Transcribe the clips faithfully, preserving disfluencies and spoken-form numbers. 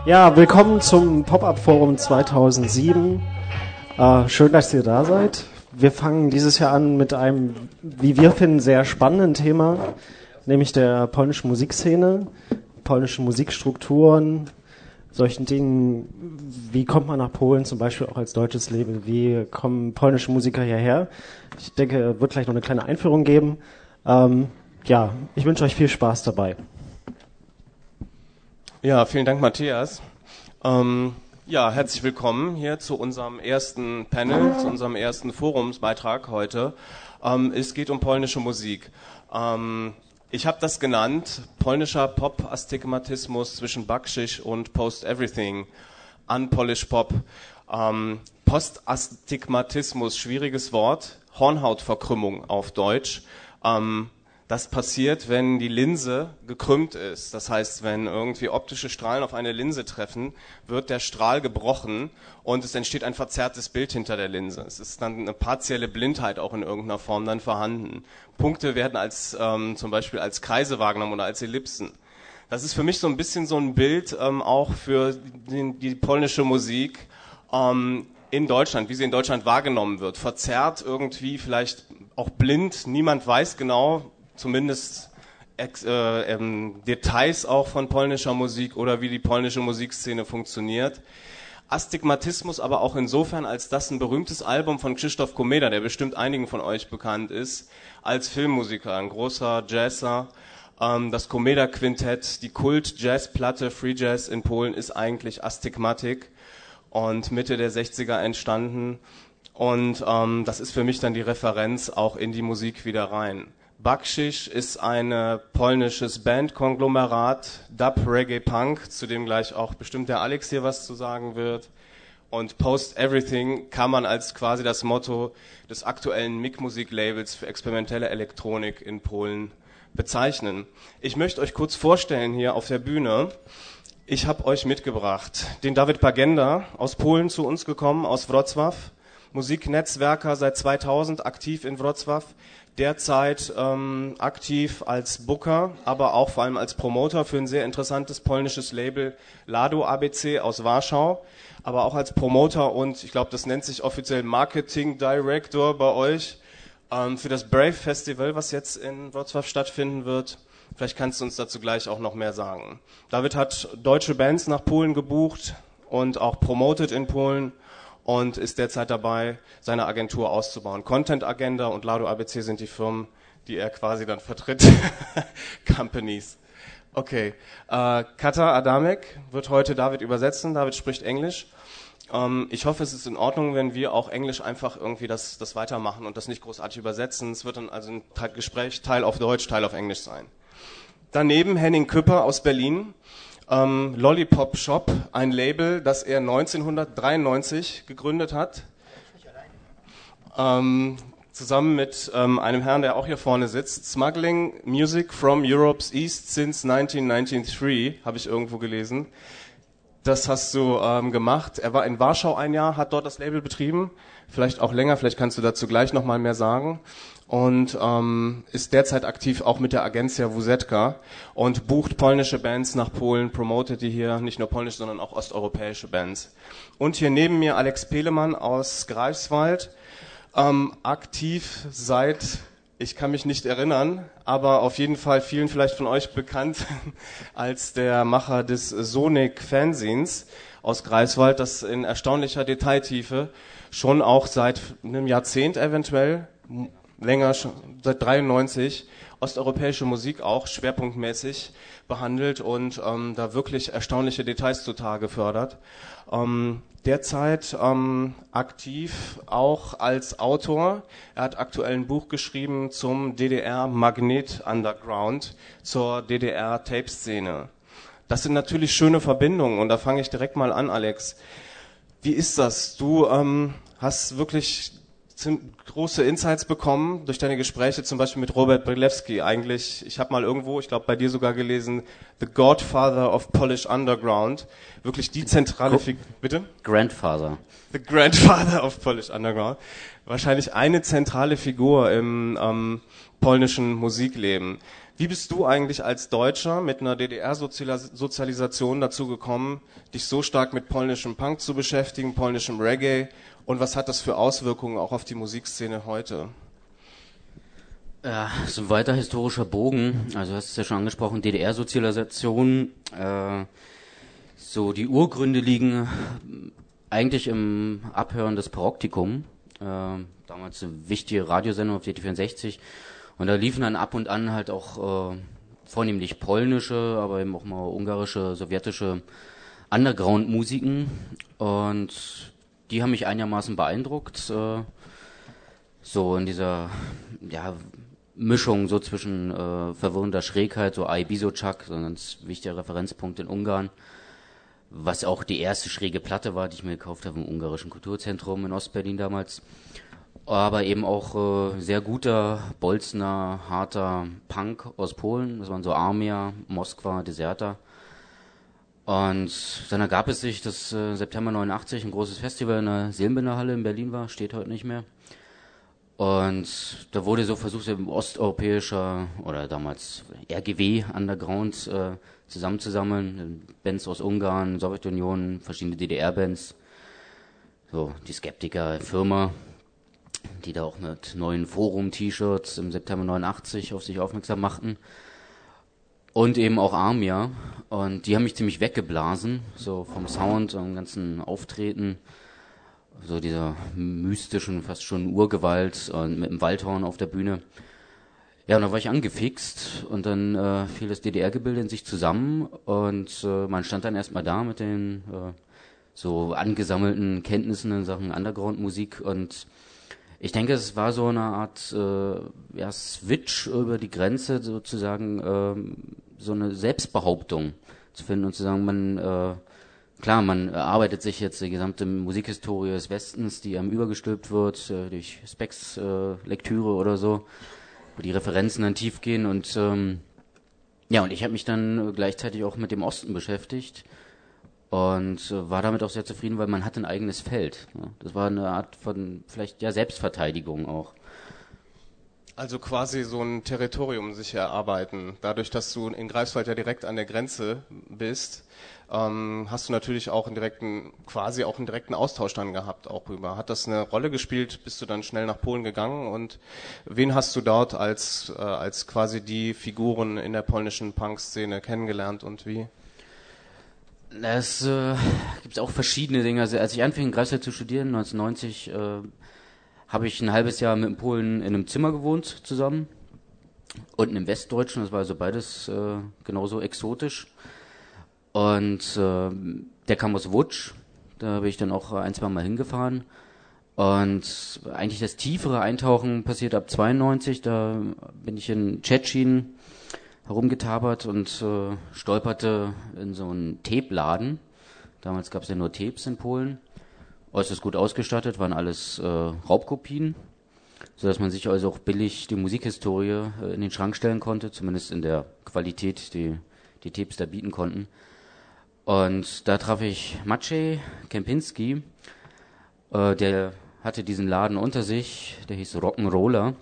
Ja, willkommen zum Pop-Up-Forum zweitausendsieben. Äh, schön, dass ihr da seid. Wir fangen dieses Jahr an mit einem, wie wir finden, sehr spannenden Thema, nämlich der polnischen Musikszene, polnischen Musikstrukturen, solchen Dingen, wie kommt man nach Polen, zum Beispiel auch als deutsches Label, wie kommen polnische Musiker hierher. Ich denke, es wird gleich noch eine kleine Einführung geben. Ähm, ja, ich wünsche euch viel Spaß dabei. Ja, vielen Dank, Matthias. Ähm, ja, herzlich willkommen hier zu unserem ersten Panel, zu unserem ersten Forumsbeitrag heute. Ähm, es geht um polnische Musik. Ähm, ich habe das genannt, polnischer Pop-Astigmatismus zwischen Bakschisch und Post-Everything, Unpolished Pop. Ähm, Post-Astigmatismus, schwieriges Wort, Hornhautverkrümmung auf Deutsch. Ähm, Das passiert, wenn die Linse gekrümmt ist. Das heißt, wenn irgendwie optische Strahlen auf eine Linse treffen, wird der Strahl gebrochen und es entsteht ein verzerrtes Bild hinter der Linse. Es ist dann eine partielle Blindheit auch in irgendeiner Form dann vorhanden. Punkte werden als ähm, zum Beispiel als Kreise wahrgenommen oder als Ellipsen. Das ist für mich so ein bisschen so ein Bild ähm, auch für die, die polnische Musik ähm, in Deutschland, wie sie in Deutschland wahrgenommen wird. Verzerrt irgendwie, vielleicht auch blind, niemand weiß genau, zumindest ex, äh, ähm, Details auch von polnischer Musik oder wie die polnische Musikszene funktioniert. Astigmatismus aber auch insofern, als das ein berühmtes Album von Krzysztof Komeda, der bestimmt einigen von euch bekannt ist, als Filmmusiker, ein großer Jazzer. Ähm, das Komeda-Quintett, die Kult-Jazzplatte Free Jazz in Polen ist eigentlich Astigmatic und Mitte der sechziger entstanden. Und ähm, das ist für mich dann die Referenz auch in die Musik wieder rein. Bakschisch ist ein polnisches Bandkonglomerat, Dub, Reggae, Punk, zu dem gleich auch bestimmt der Alex hier was zu sagen wird. Und Post Everything kann man als quasi das Motto des aktuellen M I G-Musik-Labels für experimentelle Elektronik in Polen bezeichnen. Ich möchte euch kurz vorstellen hier auf der Bühne. Ich habe euch mitgebracht den David Pagenda, aus Polen zu uns gekommen, aus Wrocław. Musiknetzwerker seit zweitausend, aktiv in Wrocław. Derzeit ähm, aktiv als Booker, aber auch vor allem als Promoter für ein sehr interessantes polnisches Label Lado A B C aus Warschau, aber auch als Promoter und ich glaube, das nennt sich offiziell Marketing Director bei euch ähm, für das Brave Festival, was jetzt in Wrocław stattfinden wird. Vielleicht kannst du uns dazu gleich auch noch mehr sagen. David hat deutsche Bands nach Polen gebucht und auch promotet in Polen und ist derzeit dabei, seine Agentur auszubauen. Content Agenda und Lado A B C sind die Firmen, die er quasi dann vertritt. Companies. Okay. Äh, Kata Adamek wird heute David übersetzen. David spricht Englisch. Ähm, ich hoffe, es ist in Ordnung, wenn wir auch Englisch einfach irgendwie das, das weitermachen und das nicht großartig übersetzen. Es wird dann also ein Gespräch Teil auf Deutsch, Teil auf Englisch sein. Daneben Henning Küpper aus Berlin. Ähm, Lollipop Shop, ein Label, das er neunzehnhundertdreiundneunzig gegründet hat, ähm, zusammen mit ähm, einem Herrn, der auch hier vorne sitzt. Smuggling Music from Europe's East since nineteen ninety-three, habe ich irgendwo gelesen. Das hast du ähm, gemacht. Er war in Warschau ein Jahr, hat dort das Label betrieben, vielleicht auch länger, vielleicht kannst du dazu gleich nochmal mehr sagen. Und ähm, ist derzeit aktiv auch mit der Agencja Wusetka und bucht polnische Bands nach Polen, promotet die hier, nicht nur polnische, sondern auch osteuropäische Bands. Und hier neben mir Alex Pelemann aus Greifswald, ähm, aktiv seit, ich kann mich nicht erinnern, aber auf jeden Fall vielen vielleicht von euch bekannt als der Macher des Sonic-Fanzines aus Greifswald, das in erstaunlicher Detailtiefe schon auch seit einem Jahrzehnt eventuell länger, seit dreiundneunzig, osteuropäische Musik auch schwerpunktmäßig behandelt und ähm, da wirklich erstaunliche Details zutage fördert. Ähm, derzeit ähm, aktiv auch als Autor. Er hat aktuell ein Buch geschrieben zum D D R-Magnet-Underground, zur D D R-Tape-Szene. Das sind natürlich schöne Verbindungen und da fange ich direkt mal an, Alex. Wie ist das? Du ähm, hast wirklich große Insights bekommen durch deine Gespräche, zum Beispiel mit Robert Brylewski. Eigentlich, ich habe mal irgendwo, ich glaube bei dir sogar gelesen, The Godfather of Polish Underground. Wirklich die zentrale Figur. Bitte? Grandfather. The Grandfather of Polish Underground. Wahrscheinlich eine zentrale Figur im ähm, polnischen Musikleben. Wie bist du eigentlich als Deutscher mit einer D D R-Sozialisation dazu gekommen, dich so stark mit polnischem Punk zu beschäftigen, polnischem Reggae? Und was hat das für Auswirkungen auch auf die Musikszene heute? Ja, so ein weiter historischer Bogen. Also du hast es ja schon angesprochen, D D R-Sozialisation. Äh, so die Urgründe liegen eigentlich im Abhören des Paroptikum. Äh, damals eine wichtige Radiosendung auf D T vierundsechzig. Und da liefen dann ab und an halt auch äh, vornehmlich polnische, aber eben auch mal ungarische, sowjetische Underground-Musiken. Und die haben mich einigermaßen beeindruckt. Äh, so in dieser ja, Mischung so zwischen äh, verwirrender Schrägheit, so Ai Bisocak, so ein ganz wichtiger Referenzpunkt in Ungarn. Was auch die erste schräge Platte war, die ich mir gekauft habe im Ungarischen Kulturzentrum in Ostberlin damals. Aber eben auch äh, sehr guter, bolzner, harter Punk aus Polen. Das waren so Armia, Moskwa, Deserta. Und dann ergab es sich, dass äh, September neunundachtzig ein großes Festival in der Seelenbinder Halle in Berlin war, steht heute nicht mehr. Und da wurde so versucht, eben osteuropäischer oder damals R G W Underground äh, zusammenzusammeln. Bands aus Ungarn, Sowjetunion, verschiedene D D R-Bands. So, die Skeptiker, Firma, die da auch mit neuen Forum-T-Shirts im September neunundachtzig auf sich aufmerksam machten. Und eben auch Armia. Und die haben mich ziemlich weggeblasen, so vom Sound und dem ganzen Auftreten. So dieser mystischen, fast schon Urgewalt und mit dem Waldhorn auf der Bühne. Ja, und da war ich angefixt und dann äh, fiel das D D R-Gebilde in sich zusammen und äh, man stand dann erstmal da mit den äh, so angesammelten Kenntnissen in Sachen Underground-Musik und ich denke, es war so eine Art äh, ja, Switch über die Grenze, sozusagen äh, so eine Selbstbehauptung zu finden und zu sagen, man, äh, klar, man erarbeitet sich jetzt die gesamte Musikhistorie des Westens, die einem übergestülpt wird, äh, durch Spex-Lektüre äh, oder so, wo die Referenzen dann tief gehen und ähm, ja, und ich habe mich dann gleichzeitig auch mit dem Osten beschäftigt. Und äh, war damit auch sehr zufrieden, weil man hat ein eigenes Feld. Ja. Das war eine Art von vielleicht ja Selbstverteidigung auch. Also quasi so ein Territorium sich erarbeiten. Dadurch, dass du in Greifswald ja direkt an der Grenze bist, ähm, hast du natürlich auch einen direkten, quasi auch einen direkten Austausch dann gehabt auch rüber. Hat das eine Rolle gespielt? Bist du dann schnell nach Polen gegangen? Und wen hast du dort als äh, als quasi die Figuren in der polnischen Punk-Szene kennengelernt und wie? Es äh, gibt auch verschiedene Dinge. Also als ich anfing in Greifswald zu studieren, neunzehnhundertneunzig, äh, habe ich ein halbes Jahr mit einem Polen in einem Zimmer gewohnt zusammen. Unten im Westdeutschen, das war also beides äh, genauso exotisch. Und äh, der kam aus Łódź, da bin ich dann auch ein, zwei Mal hingefahren. Und eigentlich das tiefere Eintauchen passiert ab zweiundneunzig, da bin ich in Tschetschen herumgetabert und äh, stolperte in so einen Tape-Laden. Damals gab es ja nur Tapes in Polen. Äußerst gut ausgestattet, waren alles äh, Raubkopien, sodass man sich also auch billig die Musikhistorie äh, in den Schrank stellen konnte, zumindest in der Qualität, die die Tapes da bieten konnten. Und da traf ich Maciej Kempinski, äh, der hatte diesen Laden unter sich, der hieß Rock'n'Roller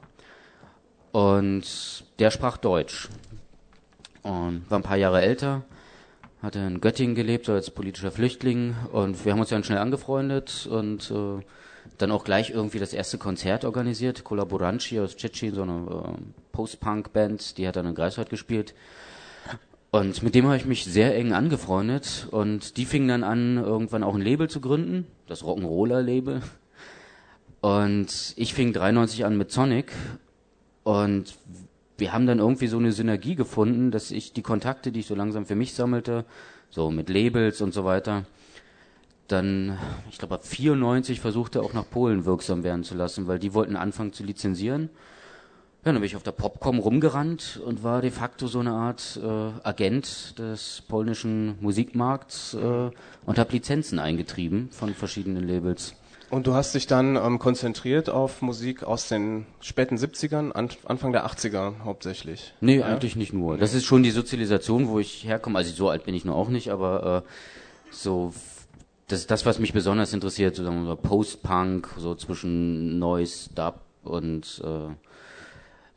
und der sprach Deutsch. Und war ein paar Jahre älter, hatte in Göttingen gelebt, so als politischer Flüchtling und wir haben uns dann schnell angefreundet und äh, dann auch gleich irgendwie das erste Konzert organisiert. Kolaboranci aus Tschetschen, so eine äh, Post-Punk-Band, die hat dann in Greifswald gespielt und mit dem habe ich mich sehr eng angefreundet und die fingen dann an, irgendwann auch ein Label zu gründen, das Rock'n'Roller-Label, und ich fing dreiundneunzig an mit Sonic und wir haben dann irgendwie so eine Synergie gefunden, dass ich die Kontakte, die ich so langsam für mich sammelte, so mit Labels und so weiter, dann, ich glaube ab vierundneunzig versuchte auch nach Polen wirksam werden zu lassen, weil die wollten anfangen zu lizenzieren. Ja, dann bin ich auf der Popcom rumgerannt und war de facto so eine Art äh, Agent des polnischen Musikmarkts äh, und habe Lizenzen eingetrieben von verschiedenen Labels. Und du hast dich dann ähm, konzentriert auf Musik aus den späten siebzigern, an, Anfang der achtziger hauptsächlich? Nee, ja? Eigentlich nicht nur. Das ist schon die Sozialisation, wo ich herkomme. Also so alt bin ich nur auch nicht, aber äh, so das ist das, was mich besonders interessiert, so sagen wir Post-Punk, so zwischen Noise, Dub und äh,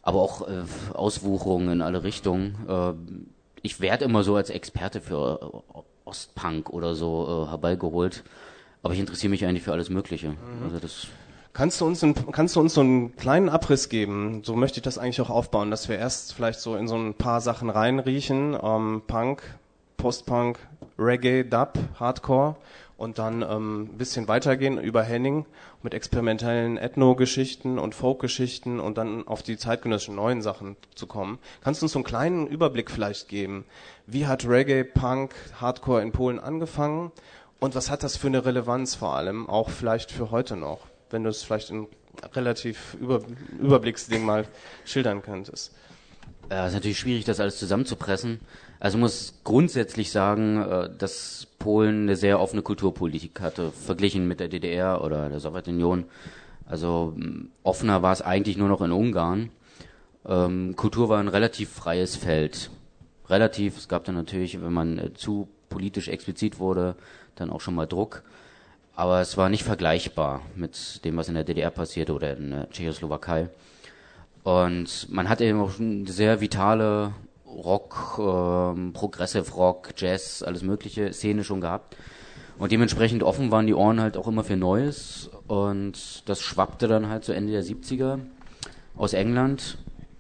aber auch äh, Auswucherungen in alle Richtungen. Äh, ich werde immer so als Experte für äh, Ostpunk oder so äh, herbeigeholt, aber ich interessiere mich eigentlich für alles Mögliche. Mhm. Also das Kannst du uns ein, kannst du uns so einen kleinen Abriss geben? So möchte ich das eigentlich auch aufbauen, dass wir erst vielleicht so in so ein paar Sachen reinriechen, ähm, Punk, Postpunk, Reggae, Dub, Hardcore und dann ähm, ein bisschen weitergehen über Henning mit experimentellen Ethno-Geschichten und Folk-Geschichten und dann auf die zeitgenössischen neuen Sachen zu kommen. Kannst du uns so einen kleinen Überblick vielleicht geben? Wie hat Reggae, Punk, Hardcore in Polen angefangen und was hat das für eine Relevanz vor allem, auch vielleicht für heute noch? Wenn du es vielleicht in relativ über, Überblicksding mal schildern könntest. Ja, es ist natürlich schwierig, das alles zusammenzupressen. Also muss grundsätzlich sagen, dass Polen eine sehr offene Kulturpolitik hatte, verglichen mit der D D R oder der Sowjetunion. Also offener war es eigentlich nur noch in Ungarn. Ähm, Kultur war ein relativ freies Feld. Relativ, es gab dann natürlich, wenn man zu politisch explizit wurde, dann auch schon mal Druck. Aber es war nicht vergleichbar mit dem, was in der D D R passierte oder in der Tschechoslowakei. Und man hatte eben auch eine sehr vitale Rock, ähm, Progressive Rock, Jazz, alles mögliche Szene schon gehabt. Und dementsprechend offen waren die Ohren halt auch immer für Neues. Und das schwappte dann halt so Ende der siebziger aus England.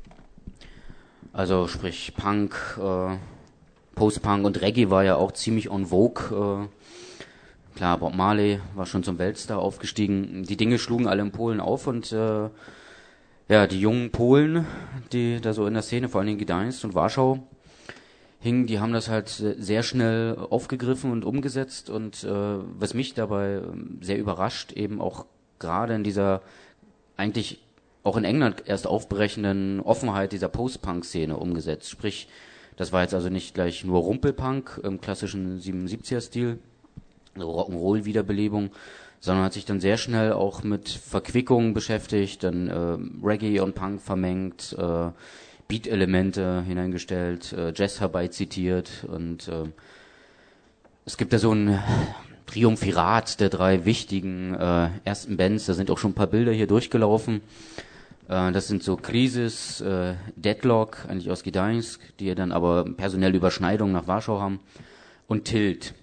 Also sprich Punk, äh, Post-Punk und Reggae war ja auch ziemlich en vogue. Äh, klar, Bob Marley war schon zum Weltstar aufgestiegen. Die Dinge schlugen alle in Polen auf und äh, ja, die jungen Polen, die da so in der Szene, vor allen Dingen Gdańsk und Warschau hingen, die haben das halt sehr schnell aufgegriffen und umgesetzt und äh, was mich dabei sehr überrascht, eben auch gerade in dieser eigentlich auch in England erst aufbrechenden Offenheit dieser Post-Punk-Szene umgesetzt. Sprich, das war jetzt also nicht gleich nur Rumpelpunk im klassischen siebenundsiebziger-Stil, also Rock'n'Roll-Wiederbelebung, sondern hat sich dann sehr schnell auch mit Verquickungen beschäftigt, dann äh, Reggae und Punk vermengt, äh, Beat-Elemente hineingestellt, äh, Jazz herbeizitiert und äh, es gibt da so ein Triumphirat der drei wichtigen äh, ersten Bands, da sind auch schon ein paar Bilder hier durchgelaufen. Äh, das sind so Crisis, äh, Deadlock, eigentlich aus Gdańsk, die dann aber personelle Überschneidungen nach Warschau haben, und Tilt.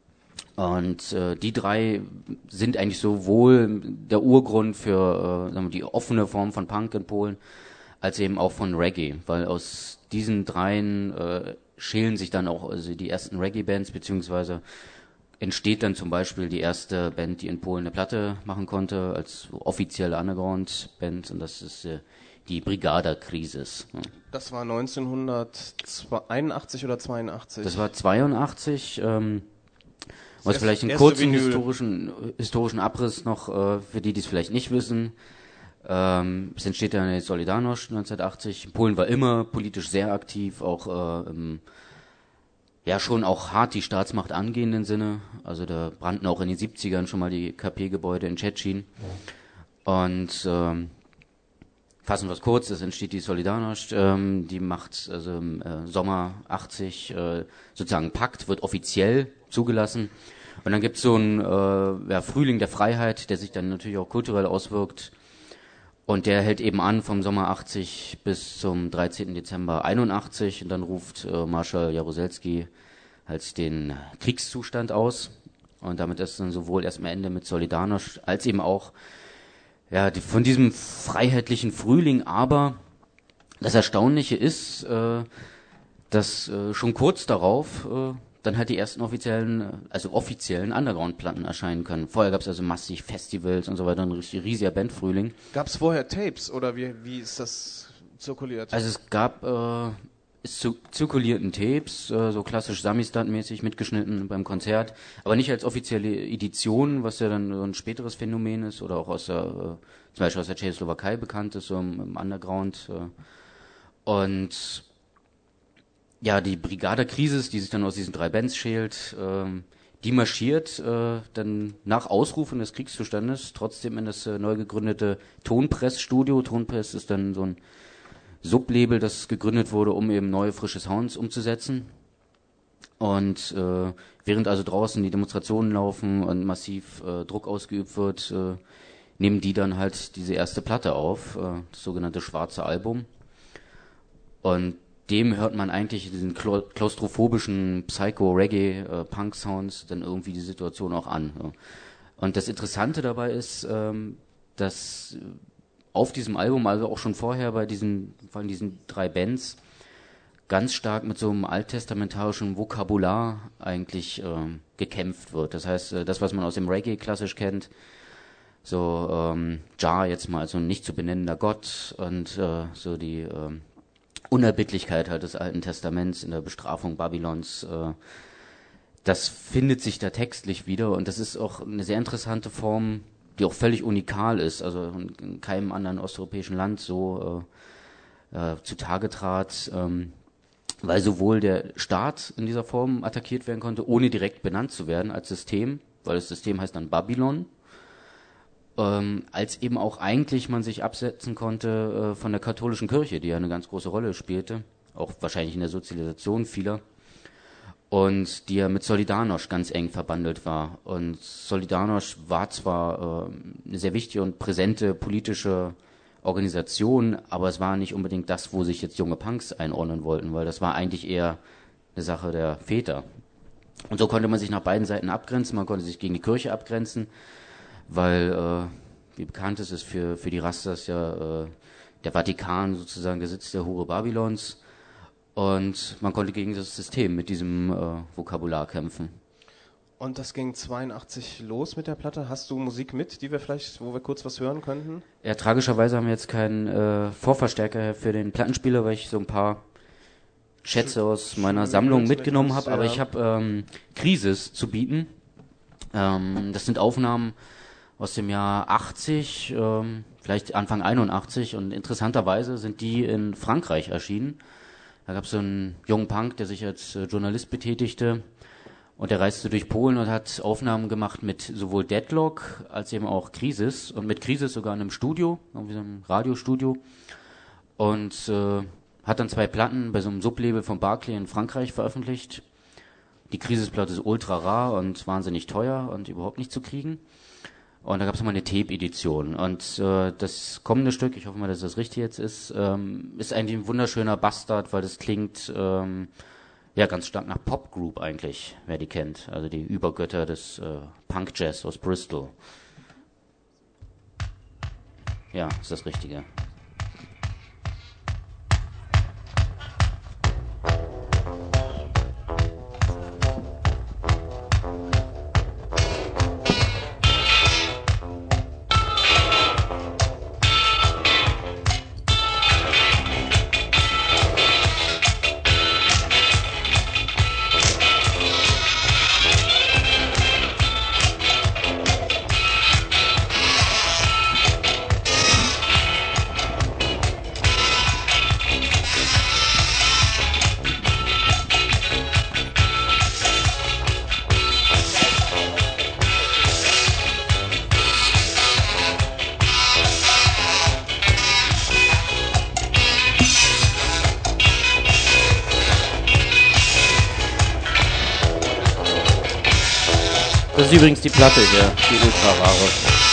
Und äh, die drei sind eigentlich sowohl der Urgrund für äh, sagen wir, die offene Form von Punk in Polen, als eben auch von Reggae, weil aus diesen dreien äh, schälen sich dann auch also die ersten Reggae-Bands, beziehungsweise entsteht dann zum Beispiel die erste Band, die in Polen eine Platte machen konnte, als offizielle Underground-Band, und das ist äh, die Brigada Crisis. Ja. Das war neunzehnhunderteinundachtzig oder zweiundachtzig? Das war zweiundachtzig, ähm, was vielleicht einen kurzen historischen, historischen Abriss noch, äh, für die, die es vielleicht nicht wissen. Ähm, es entsteht dann in Solidarność neunzehnhundertachtzig. Polen war immer politisch sehr aktiv, auch äh, im, ja schon auch hart die Staatsmacht angehenden Sinne. Also da brannten auch in den siebzigern schon mal die K P-Gebäude in Tschetschen. Und ähm, fassen wir es kurz, es entsteht die Solidarność, ähm, die macht also im äh, Sommer achtzig äh, sozusagen Pakt, wird offiziell zugelassen. Und dann gibt es so einen äh, ja, Frühling der Freiheit, der sich dann natürlich auch kulturell auswirkt. Und der hält eben an vom Sommer achtzig bis zum dreizehnten Dezember einundachtzig. Und dann ruft äh, Marschall Jaruzelski halt den Kriegszustand aus. Und damit ist dann sowohl erstmal Ende mit Solidarność, als eben auch ja die, von diesem freiheitlichen Frühling. Aber das Erstaunliche ist, äh, dass äh, schon kurz darauf äh, dann halt die ersten offiziellen, also offiziellen Underground-Platten erscheinen können. Vorher gab es also massig Festivals und so weiter, ein richtig riesiger Bandfrühling. Gab es vorher Tapes oder wie, wie ist das zirkuliert? Also es gab, äh, es zu, zirkulierten Tapes, äh, so klassisch Samistat-mäßig mitgeschnitten beim Konzert, aber nicht als offizielle Edition, was ja dann so ein späteres Phänomen ist oder auch aus der, äh, zum Beispiel aus der Tschechoslowakei bekannt ist, so im, im Underground. Äh. Und ja, die Brigada Crisis, die sich dann aus diesen drei Bands schält, ähm, die marschiert äh, dann nach Ausrufen des Kriegszustandes trotzdem in das äh, neu gegründete Tonpress-Studio. Tonpress ist dann so ein Sublabel, das gegründet wurde, um eben neue, frische Sounds umzusetzen. Und äh, während also draußen die Demonstrationen laufen und massiv äh, Druck ausgeübt wird, äh, nehmen die dann halt diese erste Platte auf, äh, das sogenannte Schwarze Album. Und dem hört man eigentlich diesen klaustrophobischen Psycho-Reggae-Punk-Sounds dann irgendwie die Situation auch an. Ja. Und das Interessante dabei ist, ähm, dass auf diesem Album, also auch schon vorher bei diesen, von diesen drei Bands, ganz stark mit so einem alttestamentarischen Vokabular eigentlich ähm, gekämpft wird. Das heißt, äh, das, was man aus dem Reggae klassisch kennt, so ähm, Jah jetzt mal als so ein nicht zu benennender Gott und äh, so die ähm, Unerbittlichkeit halt des Alten Testaments in der Bestrafung Babylons, äh, das findet sich da textlich wieder und das ist auch eine sehr interessante Form, die auch völlig unikal ist, also in keinem anderen osteuropäischen Land so äh, äh, zutage trat, ähm, weil sowohl der Staat in dieser Form attackiert werden konnte, ohne direkt benannt zu werden als System, weil das System heißt dann Babylon, ähm, als eben auch eigentlich man sich absetzen konnte äh, von der katholischen Kirche, die ja eine ganz große Rolle spielte, auch wahrscheinlich in der Sozialisation vieler, und die ja mit Solidarność ganz eng verbandelt war. Und Solidarność war zwar äh, eine sehr wichtige und präsente politische Organisation, aber es war nicht unbedingt das, wo sich jetzt junge Punks einordnen wollten, weil das war eigentlich eher eine Sache der Väter. Und so konnte man sich nach beiden Seiten abgrenzen, man konnte sich gegen die Kirche abgrenzen, weil, äh, wie bekannt ist es für, für die Rastas ja äh, der Vatikan sozusagen der Sitz der Hure Babylons, und man konnte gegen das System mit diesem äh, Vokabular kämpfen. Und das ging zweiundachtzig los mit der Platte. Hast du Musik mit, die wir vielleicht, wo wir kurz was hören könnten? Ja, tragischerweise haben wir jetzt keinen äh, Vorverstärker für den Plattenspieler, weil ich so ein paar Schätze aus meiner Sammlung mitgenommen habe. Aber ich habe ähm, Krisis zu bieten. Ähm, das sind Aufnahmen aus dem Jahr achtzig, ähm, vielleicht Anfang einundachtzig. Und interessanterweise sind die in Frankreich erschienen. Da gab es so einen jungen Punk, der sich als äh, Journalist betätigte. Und der reiste durch Polen und hat Aufnahmen gemacht mit sowohl Deadlock als eben auch Krisis. Und mit Krisis sogar in einem Studio, irgendwie so einem Radiostudio. Und äh, hat dann zwei Platten bei so einem Sublabel von Barclay in Frankreich veröffentlicht. Die Krisis-Platte ist ultra rar und wahnsinnig teuer und überhaupt nicht zu kriegen. Und da gab es nochmal eine Tape-Edition. Und äh, das kommende Stück, ich hoffe mal, dass das richtig jetzt ist, ähm, ist eigentlich ein wunderschöner Bastard, weil das klingt ähm, ja ganz stark nach Popgroup eigentlich, wer die kennt. Also die Übergötter des äh, Punk-Jazz aus Bristol. Ja, ist das Richtige. Das ist übrigens die Platte hier, die ultra rare.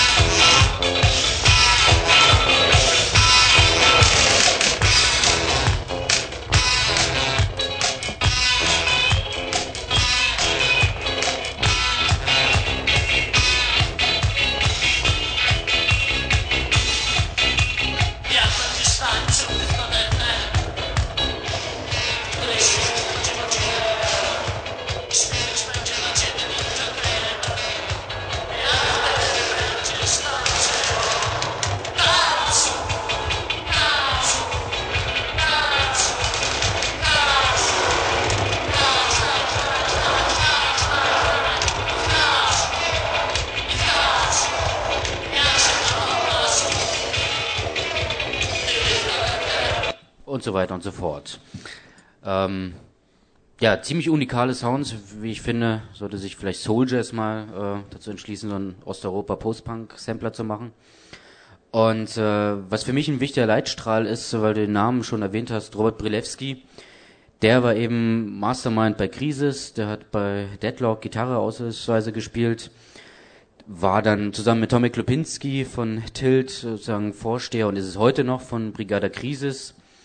Und so weiter und so fort. Ähm, ja, ziemlich unikale Sounds, wie ich finde, sollte sich vielleicht Soul Jazz mal äh, dazu entschließen, so einen Osteuropa-Post-Punk-Sampler zu machen. Und äh, was für mich ein wichtiger Leitstrahl ist, weil du den Namen schon erwähnt hast, Robert Brilewski, der war eben Mastermind bei Krisis, der hat bei Deadlock Gitarre ausnahmsweise gespielt, war dann zusammen mit Tomek Lupinski von Tilt sozusagen Vorsteher und ist es heute noch von Brigada Krisis.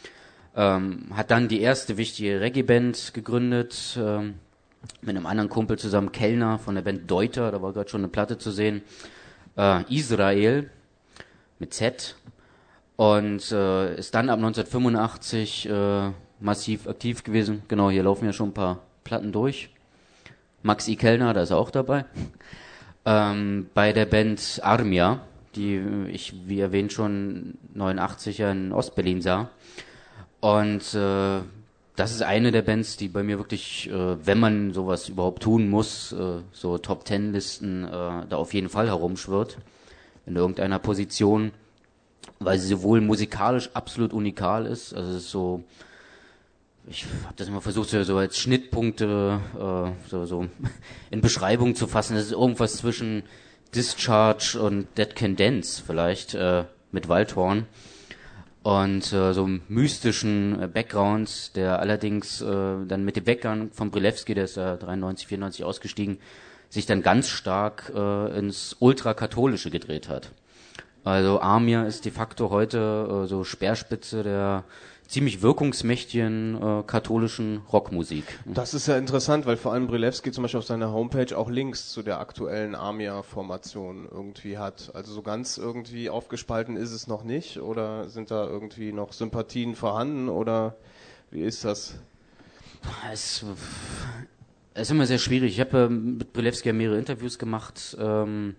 Ähm, hat dann die erste wichtige Reggae-Band gegründet, ähm, mit einem anderen Kumpel zusammen, Kellner von der Band Deuter, da war gerade schon eine Platte zu sehen, äh, Israel mit Z, und äh, ist dann ab neunzehnhundertfünfundachtzig äh, massiv aktiv gewesen. Genau, hier laufen ja schon ein paar Platten durch. Maxi Kellner, da ist er auch dabei. Ähm, bei der Band Armia, die ich, wie erwähnt, schon neunundachtzig ja in Ostberlin sah. Und äh, das ist eine der Bands, die bei mir wirklich, äh, wenn man sowas überhaupt tun muss, äh, so Top-Ten-Listen, äh, da auf jeden Fall herumschwirrt. In irgendeiner Position, weil sie sowohl musikalisch absolut unikal ist, also es ist so, ich habe das immer versucht, so, so als Schnittpunkte äh, so, so in Beschreibung zu fassen. Das ist irgendwas zwischen Discharge und Dead Can Dance vielleicht, äh, mit Waldhorn. Und äh, so einem mystischen äh, Background, der allerdings äh, dann mit dem Weggang von Brilewski, der ist ja dreiundneunzig, vierundneunzig ausgestiegen, sich dann ganz stark äh, ins Ultrakatholische gedreht hat. Also Armia ist de facto heute äh, so Speerspitze der ziemlich wirkungsmächtigen äh, katholischen Rockmusik. Das ist ja interessant, weil vor allem Brilewski zum Beispiel auf seiner Homepage auch Links zu der aktuellen Armia-Formation irgendwie hat. Also so ganz irgendwie aufgespalten ist es noch nicht, oder sind da irgendwie noch Sympathien vorhanden, oder wie ist das? Es, es ist immer sehr schwierig. Ich habe äh, mit Brilewski ja mehrere Interviews gemacht, ähm,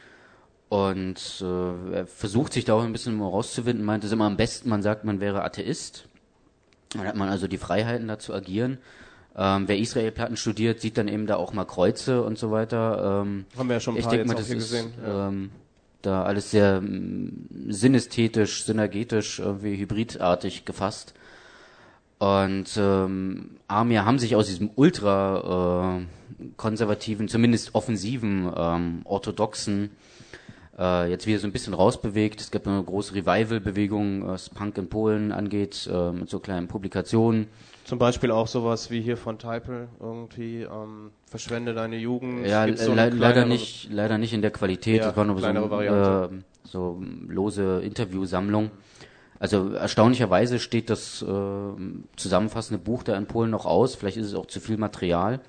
und äh, er versucht sich da auch ein bisschen rauszuwinden, meint es immer am besten, man sagt, man wäre Atheist. Dann hat man also die Freiheiten, da zu agieren. Ähm, wer Israel-Platten studiert, sieht dann eben da auch mal Kreuze und so weiter. Ähm, Haben wir ja schon ein ich paar denke jetzt mal, auch das hier ist gesehen. Ja. ähm, da alles sehr m, synästhetisch, synergetisch, irgendwie hybridartig gefasst. Und ähm, Armia haben sich aus diesem ultra äh, konservativen, zumindest offensiven, ähm, orthodoxen äh, jetzt wieder so ein bisschen rausbewegt. Es gibt eine große Revival-Bewegung, was Punk in Polen angeht, äh, mit so kleinen Publikationen. Zum Beispiel auch sowas wie hier von Teipel irgendwie, ähm, verschwende deine Jugend. Ja, Gibt's so le eine leider kleinere- nicht, leider nicht in der Qualität. Ja, Das war nur so, kleinere Variante. äh, so lose Interviewsammlung. Also erstaunlicherweise steht das äh, zusammenfassende Buch da in Polen noch aus. Vielleicht ist es auch zu viel Material.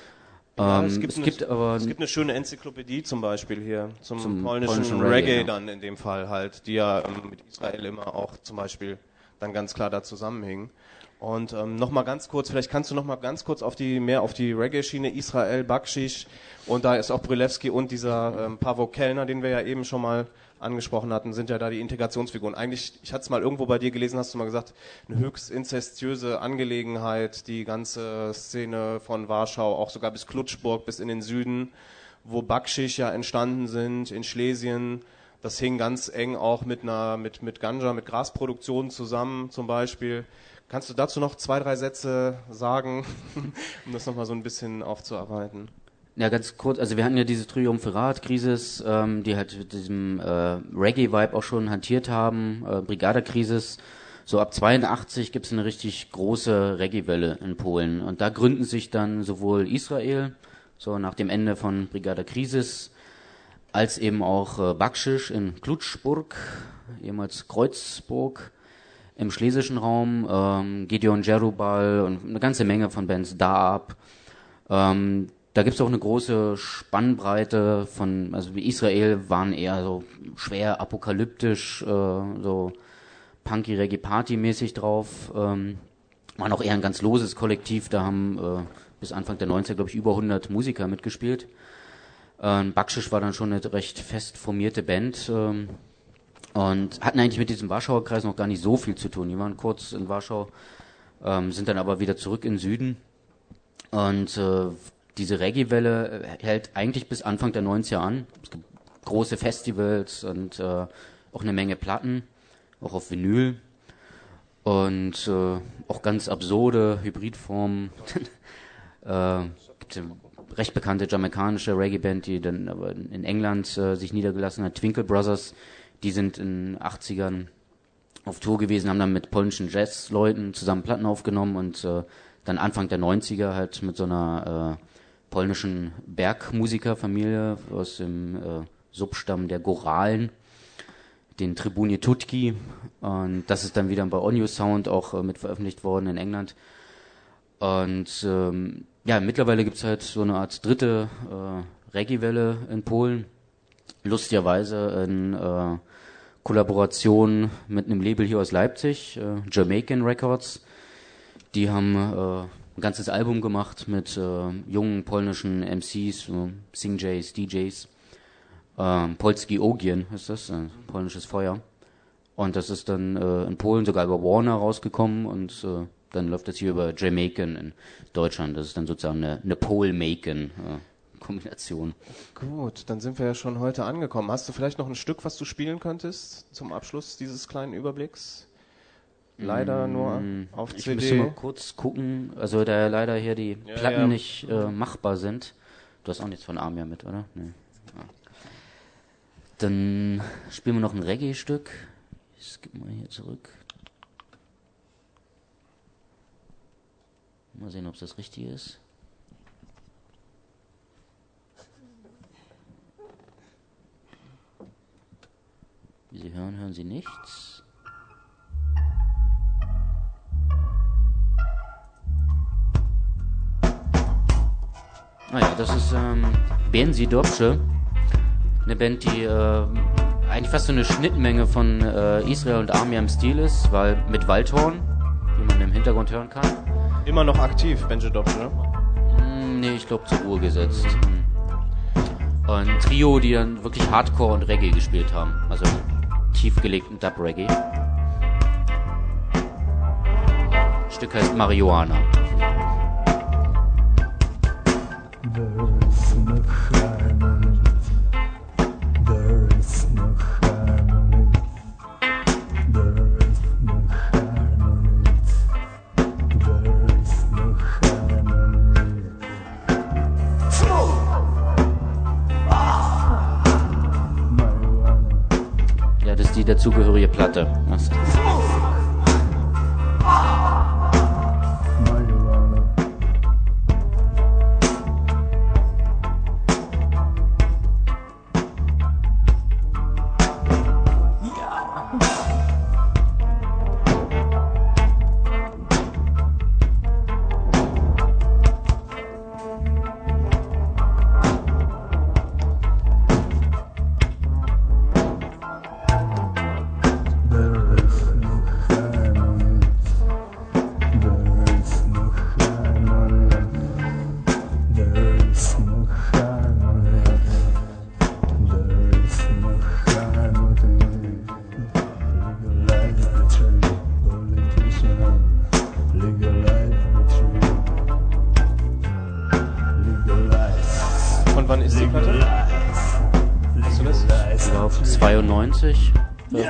Ja, Ähm, es gibt, es eine, gibt aber es gibt eine schöne Enzyklopädie zum Beispiel hier zum, Zum polnischen, polnischen Reggae, Reggae, ja. dann in dem Fall halt, die ja ähm, mit Israel immer auch zum Beispiel dann ganz klar da zusammenhängen. Und ähm, nochmal ganz kurz, vielleicht kannst du nochmal ganz kurz auf die mehr auf die Reggae-Schiene, Israel, Bakshish, und da ist auch Brilewski und dieser ähm, Pavo Kellner, den wir ja eben schon mal angesprochen hatten, sind ja da die Integrationsfiguren. Eigentlich, ich hatte es mal irgendwo bei dir gelesen, hast du mal gesagt, eine höchst inzestiöse Angelegenheit, die ganze Szene von Warschau, auch sogar bis Klutschburg, bis in den Süden, wo Bakshish ja entstanden sind, in Schlesien. Das hing ganz eng auch mit einer, mit, mit Ganja, mit Grasproduktion zusammen zum Beispiel. Kannst du dazu noch zwei, drei Sätze sagen, um das nochmal so ein bisschen aufzuarbeiten? Ja, ganz kurz, also wir hatten ja diese Triumvirat-Krisis, ähm, die halt mit diesem äh, Reggae-Vibe auch schon hantiert haben, äh, Brigada-Krisis. So ab zweiundachtzig gibt's eine richtig große Reggae-Welle in Polen. Und da gründen sich dann sowohl Israel, so nach dem Ende von Brigada-Krisis, als eben auch äh, Bakshish in Klutschburg, ehemals Kreuzburg, im schlesischen Raum, ähm, Gideon Jerubal und eine ganze Menge von Bands, Daab. Ähm, da gibt's auch eine große Spannbreite von, also wie Israel waren eher so schwer apokalyptisch, äh, so punky Reggae Party mäßig drauf, ähm, waren auch eher ein ganz loses Kollektiv, da haben äh, bis Anfang der neunziger, glaube ich, über hundert Musiker mitgespielt. Ähm, Bakshish war dann schon eine recht fest formierte Band, ähm, und hatten eigentlich mit diesem Warschauer Kreis noch gar nicht so viel zu tun. Die waren kurz in Warschau, ähm, sind dann aber wieder zurück in den Süden. Und äh, diese Reggae-Welle hält eigentlich bis Anfang der neunziger an. Es gibt große Festivals und äh, auch eine Menge Platten, auch auf Vinyl. Und äh, auch ganz absurde Hybridformen. äh, gibt eine recht bekannte jamaikanische Reggae-Band, die dann aber in England äh, sich niedergelassen hat, Twinkle Brothers. Die sind in den achtzigern auf Tour gewesen, haben dann mit polnischen Jazzleuten zusammen Platten aufgenommen und äh, dann Anfang der neunziger halt mit so einer äh, polnischen Bergmusikerfamilie aus dem äh, Substamm der Goralen, den Tribuni Tutki, und das ist dann wieder bei Onyu Sound auch äh, mit veröffentlicht worden in England. Und ähm, ja, mittlerweile gibt's halt so eine Art dritte äh, Reggae-Welle in Polen. Lustigerweise in äh, Kollaboration mit einem Label hier aus Leipzig, äh, Jamaican Records. Die haben äh, ein ganzes Album gemacht mit äh, jungen polnischen M Cs, äh, Singjs, D Js. Äh, Polski Ogien ist das, äh, polnisches Feuer. Und das ist dann äh, in Polen sogar über Warner rausgekommen, und äh, dann läuft das hier über Jamaican in Deutschland. Das ist dann sozusagen eine, eine Pol-Macon-Kombination. Gut, dann sind wir ja schon heute angekommen. Hast du vielleicht noch ein Stück, was du spielen könntest zum Abschluss dieses kleinen Überblicks? Leider mm, nur auf ich C D. Ich muss mal kurz gucken, also da leider hier die ja, Platten ja. nicht äh, machbar sind. Du hast auch nichts von Amia mit, oder? Nee. Ja. Dann spielen wir noch ein Reggae-Stück. Ich skippe mal hier zurück. Mal sehen, ob es das Richtige ist. Wie Sie hören, hören Sie nichts. Ah ja, das ist ähm, Benzi Dobrze. Eine Band, die äh, eigentlich fast so eine Schnittmenge von äh, Israel und Amia im Stil ist, weil mit Waldhorn, wie man im Hintergrund hören kann. Immer noch aktiv, Benji Dobrze, ne? Mm, nee, ich glaube zur Ruhe gesetzt. Mm. Und ein Trio, die dann wirklich Hardcore und Reggae gespielt haben. Also tiefgelegten Dub-Reggae. Das Stück heißt Marihuana. Die dazugehörige Platte. Was? zweiundneunzig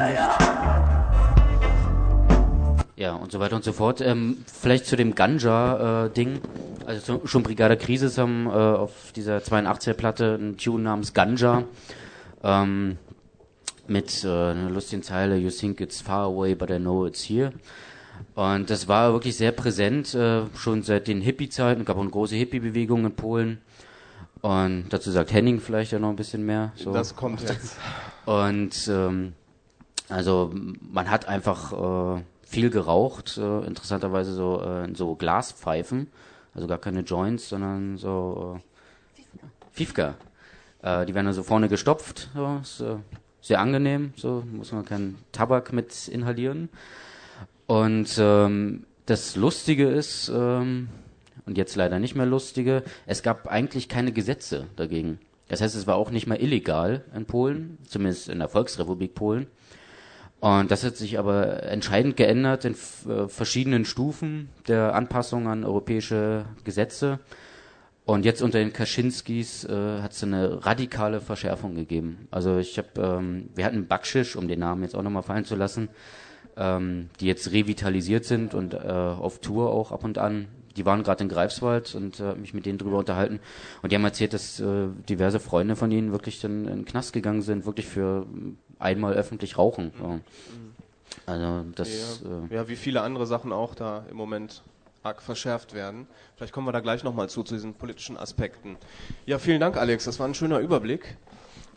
ja, und so weiter und so fort. Ähm, vielleicht zu dem Ganja-Ding. Äh, also so, schon Brigada Krisis haben äh, auf dieser zweiundachtziger Platte einen Tune namens Ganja. Ähm, mit äh, einer lustigen Zeile, You think it's far away, but I know it's here. Und das war wirklich sehr präsent, äh, schon seit den Hippie-Zeiten. Es gab auch eine große Hippie-Bewegung in Polen. Und dazu sagt Henning vielleicht ja noch ein bisschen mehr. So. Das kommt jetzt. Und ähm, also man hat einfach äh, viel geraucht, äh, interessanterweise so äh, in so Glaspfeifen, also gar keine Joints, sondern so äh, Fifka. Äh, die werden dann so vorne gestopft, so, ist äh, sehr angenehm, so muss man keinen Tabak mit inhalieren. Und ähm, das Lustige ist, ähm, und jetzt leider nicht mehr Lustige, es gab eigentlich keine Gesetze dagegen. Das heißt, es war auch nicht mal illegal in Polen, zumindest in der Volksrepublik Polen. Und das hat sich aber entscheidend geändert in f- äh, verschiedenen Stufen der Anpassung an europäische Gesetze. Und jetzt unter den Kaczynskis äh, hat es eine radikale Verschärfung gegeben. Also ich habe, ähm, wir hatten Bakschisch, um den Namen jetzt auch nochmal fallen zu lassen, ähm, die jetzt revitalisiert sind und äh, auf Tour auch ab und an. Die waren gerade in Greifswald und äh, mich mit denen drüber unterhalten. Und die haben erzählt, dass äh, diverse Freunde von ihnen wirklich dann in den Knast gegangen sind, wirklich für einmal öffentlich rauchen. So. Also das... Ja, äh, ja, wie viele andere Sachen auch da im Moment arg verschärft werden. Vielleicht kommen wir da gleich nochmal zu, zu diesen politischen Aspekten. Ja, vielen Dank, Alex. Das war ein schöner Überblick.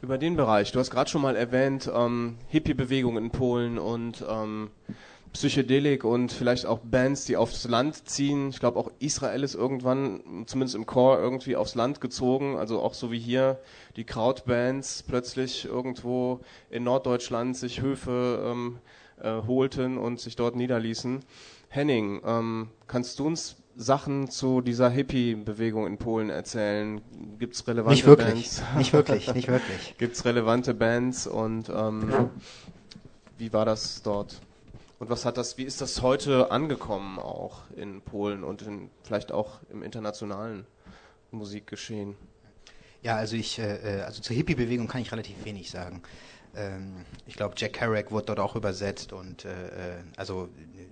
über den Bereich. Du hast gerade schon mal erwähnt, ähm, Hippie-Bewegung in Polen und ähm, Psychedelik und vielleicht auch Bands, die aufs Land ziehen. Ich glaube auch Israel ist irgendwann, zumindest im Chor, irgendwie aufs Land gezogen. Also auch so wie hier die Krautbands plötzlich irgendwo in Norddeutschland sich Höfe ähm, äh, holten und sich dort niederließen. Henning, ähm, kannst du uns Sachen zu dieser Hippie-Bewegung in Polen erzählen? Gibt's relevante nicht wirklich, Bands? Nicht wirklich, nicht wirklich. Gibt's relevante Bands und ähm, wie war das dort? Und was hat das, wie ist das heute angekommen auch in Polen und in, vielleicht auch im internationalen Musikgeschehen? Ja, also ich, äh, also zur Hippie-Bewegung kann ich relativ wenig sagen. Ähm, ich glaube, Jack Kerouac wurde dort auch übersetzt und äh, also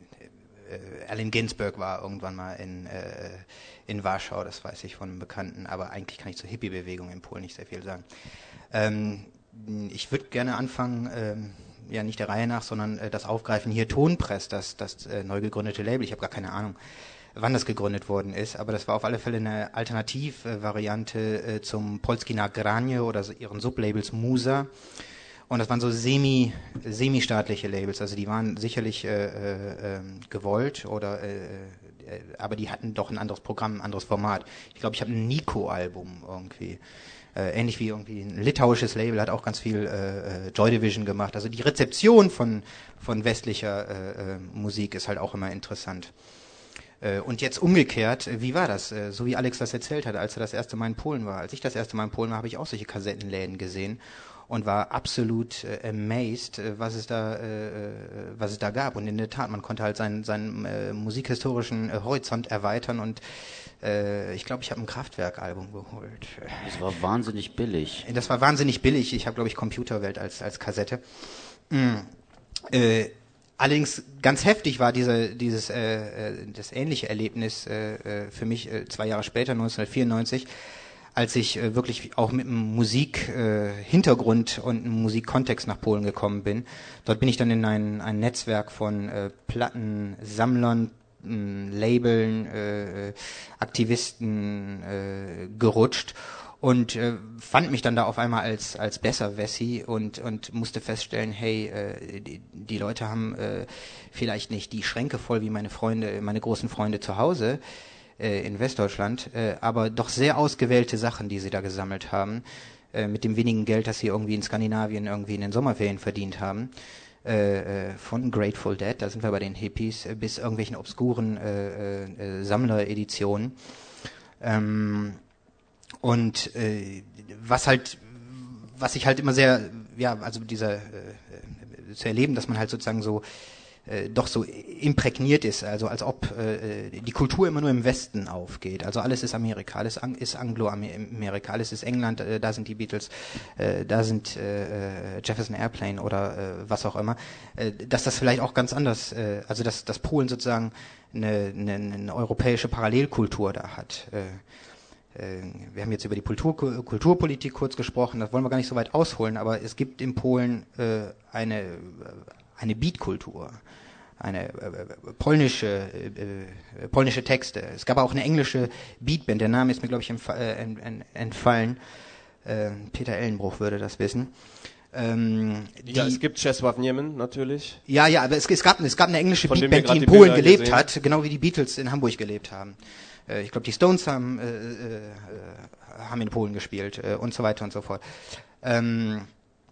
äh, Allen Ginsberg war irgendwann mal in, äh, in Warschau, das weiß ich von einem Bekannten, aber eigentlich kann ich zur Hippie-Bewegung in Polen nicht sehr viel sagen. Ähm, ich würde gerne anfangen, ähm, ja nicht der Reihe nach, sondern äh, das Aufgreifen hier Tonpress, das, das äh, neu gegründete Label. Ich habe gar keine Ahnung, wann das gegründet worden ist, aber das war auf alle Fälle eine Alternativvariante äh, zum Polski Nagranie oder so ihren Sublabels Musa. Und das waren so semi, semi-staatliche Labels, also die waren sicherlich äh, äh, gewollt, oder, äh, äh, aber die hatten doch ein anderes Programm, ein anderes Format. Ich glaube, ich habe ein Nico-Album irgendwie. Äh, ähnlich wie irgendwie ein litauisches Label, hat auch ganz viel äh, Joy Division gemacht. Also die Rezeption von, von westlicher äh, äh, Musik ist halt auch immer interessant. Äh, und jetzt umgekehrt, wie war das? Äh, so wie Alex das erzählt hat, als er das erste Mal in Polen war. Als ich das erste Mal in Polen war, habe ich auch solche Kassettenläden gesehen und war absolut äh, amazed, äh, was es da, äh, was es da gab. Und in der Tat, man konnte halt seinen, seinen äh, musikhistorischen äh, Horizont erweitern und äh, ich glaube, ich habe ein Kraftwerk-Album geholt. Das war wahnsinnig billig. Das war wahnsinnig billig. Ich habe, glaube ich, Computerwelt als, als Kassette. Mm. Äh, allerdings ganz heftig war diese, dieses, äh, das ähnliche Erlebnis äh, für mich äh, zwei Jahre später, neunzehnhundertvierundneunzig, als ich äh, wirklich auch mit einem Musikhintergrund äh, und einem Musikkontext nach Polen gekommen bin. Dort bin ich dann in ein, ein Netzwerk von äh, Plattensammlern, Labeln, äh, Aktivisten äh, gerutscht und äh, fand mich dann da auf einmal als als Besserwessi und und musste feststellen, hey, äh, die, die Leute haben äh, vielleicht nicht die Schränke voll wie meine Freunde, meine großen Freunde zu Hause äh, in Westdeutschland, äh, aber doch sehr ausgewählte Sachen, die sie da gesammelt haben, äh, mit dem wenigen Geld, das sie irgendwie in Skandinavien irgendwie in den Sommerferien verdient haben. Äh, von Grateful Dead, da sind wir bei den Hippies, äh, bis irgendwelchen obskuren äh, äh, Sammlereditionen. Ähm, und äh, was halt, was ich halt immer sehr, ja, also dieser, äh, zu erleben, dass man halt sozusagen so äh, doch so imprägniert ist, also als ob äh, die Kultur immer nur im Westen aufgeht. Also alles ist Amerika, alles ang- ist Anglo-Amerika, alles ist England, äh, da sind die Beatles, äh, da sind äh, Jefferson Airplane oder äh, was auch immer. Äh, dass das vielleicht auch ganz anders, äh, also dass, dass Polen sozusagen eine, eine, eine europäische Parallelkultur da hat. Äh, Wir haben jetzt über die Kultur, Kulturpolitik kurz gesprochen, das wollen wir gar nicht so weit ausholen, aber es gibt in Polen äh, eine, eine Beatkultur, eine äh, polnische, äh, polnische Texte. Es gab auch eine englische Beatband, der Name ist mir, glaube ich, entf- äh, entfallen. Äh, Peter Ellenbruch würde das wissen. Ähm, ja, die, es gibt Czesław Niemen natürlich. Ja, ja, aber es, es, gab, es gab eine englische Von Beatband, die in die Polen Bilder gelebt gesehen. hat, genau wie die Beatles in Hamburg gelebt haben. Ich glaube, die Stones haben, äh, äh, haben in Polen gespielt äh, und so weiter und so fort. Ähm,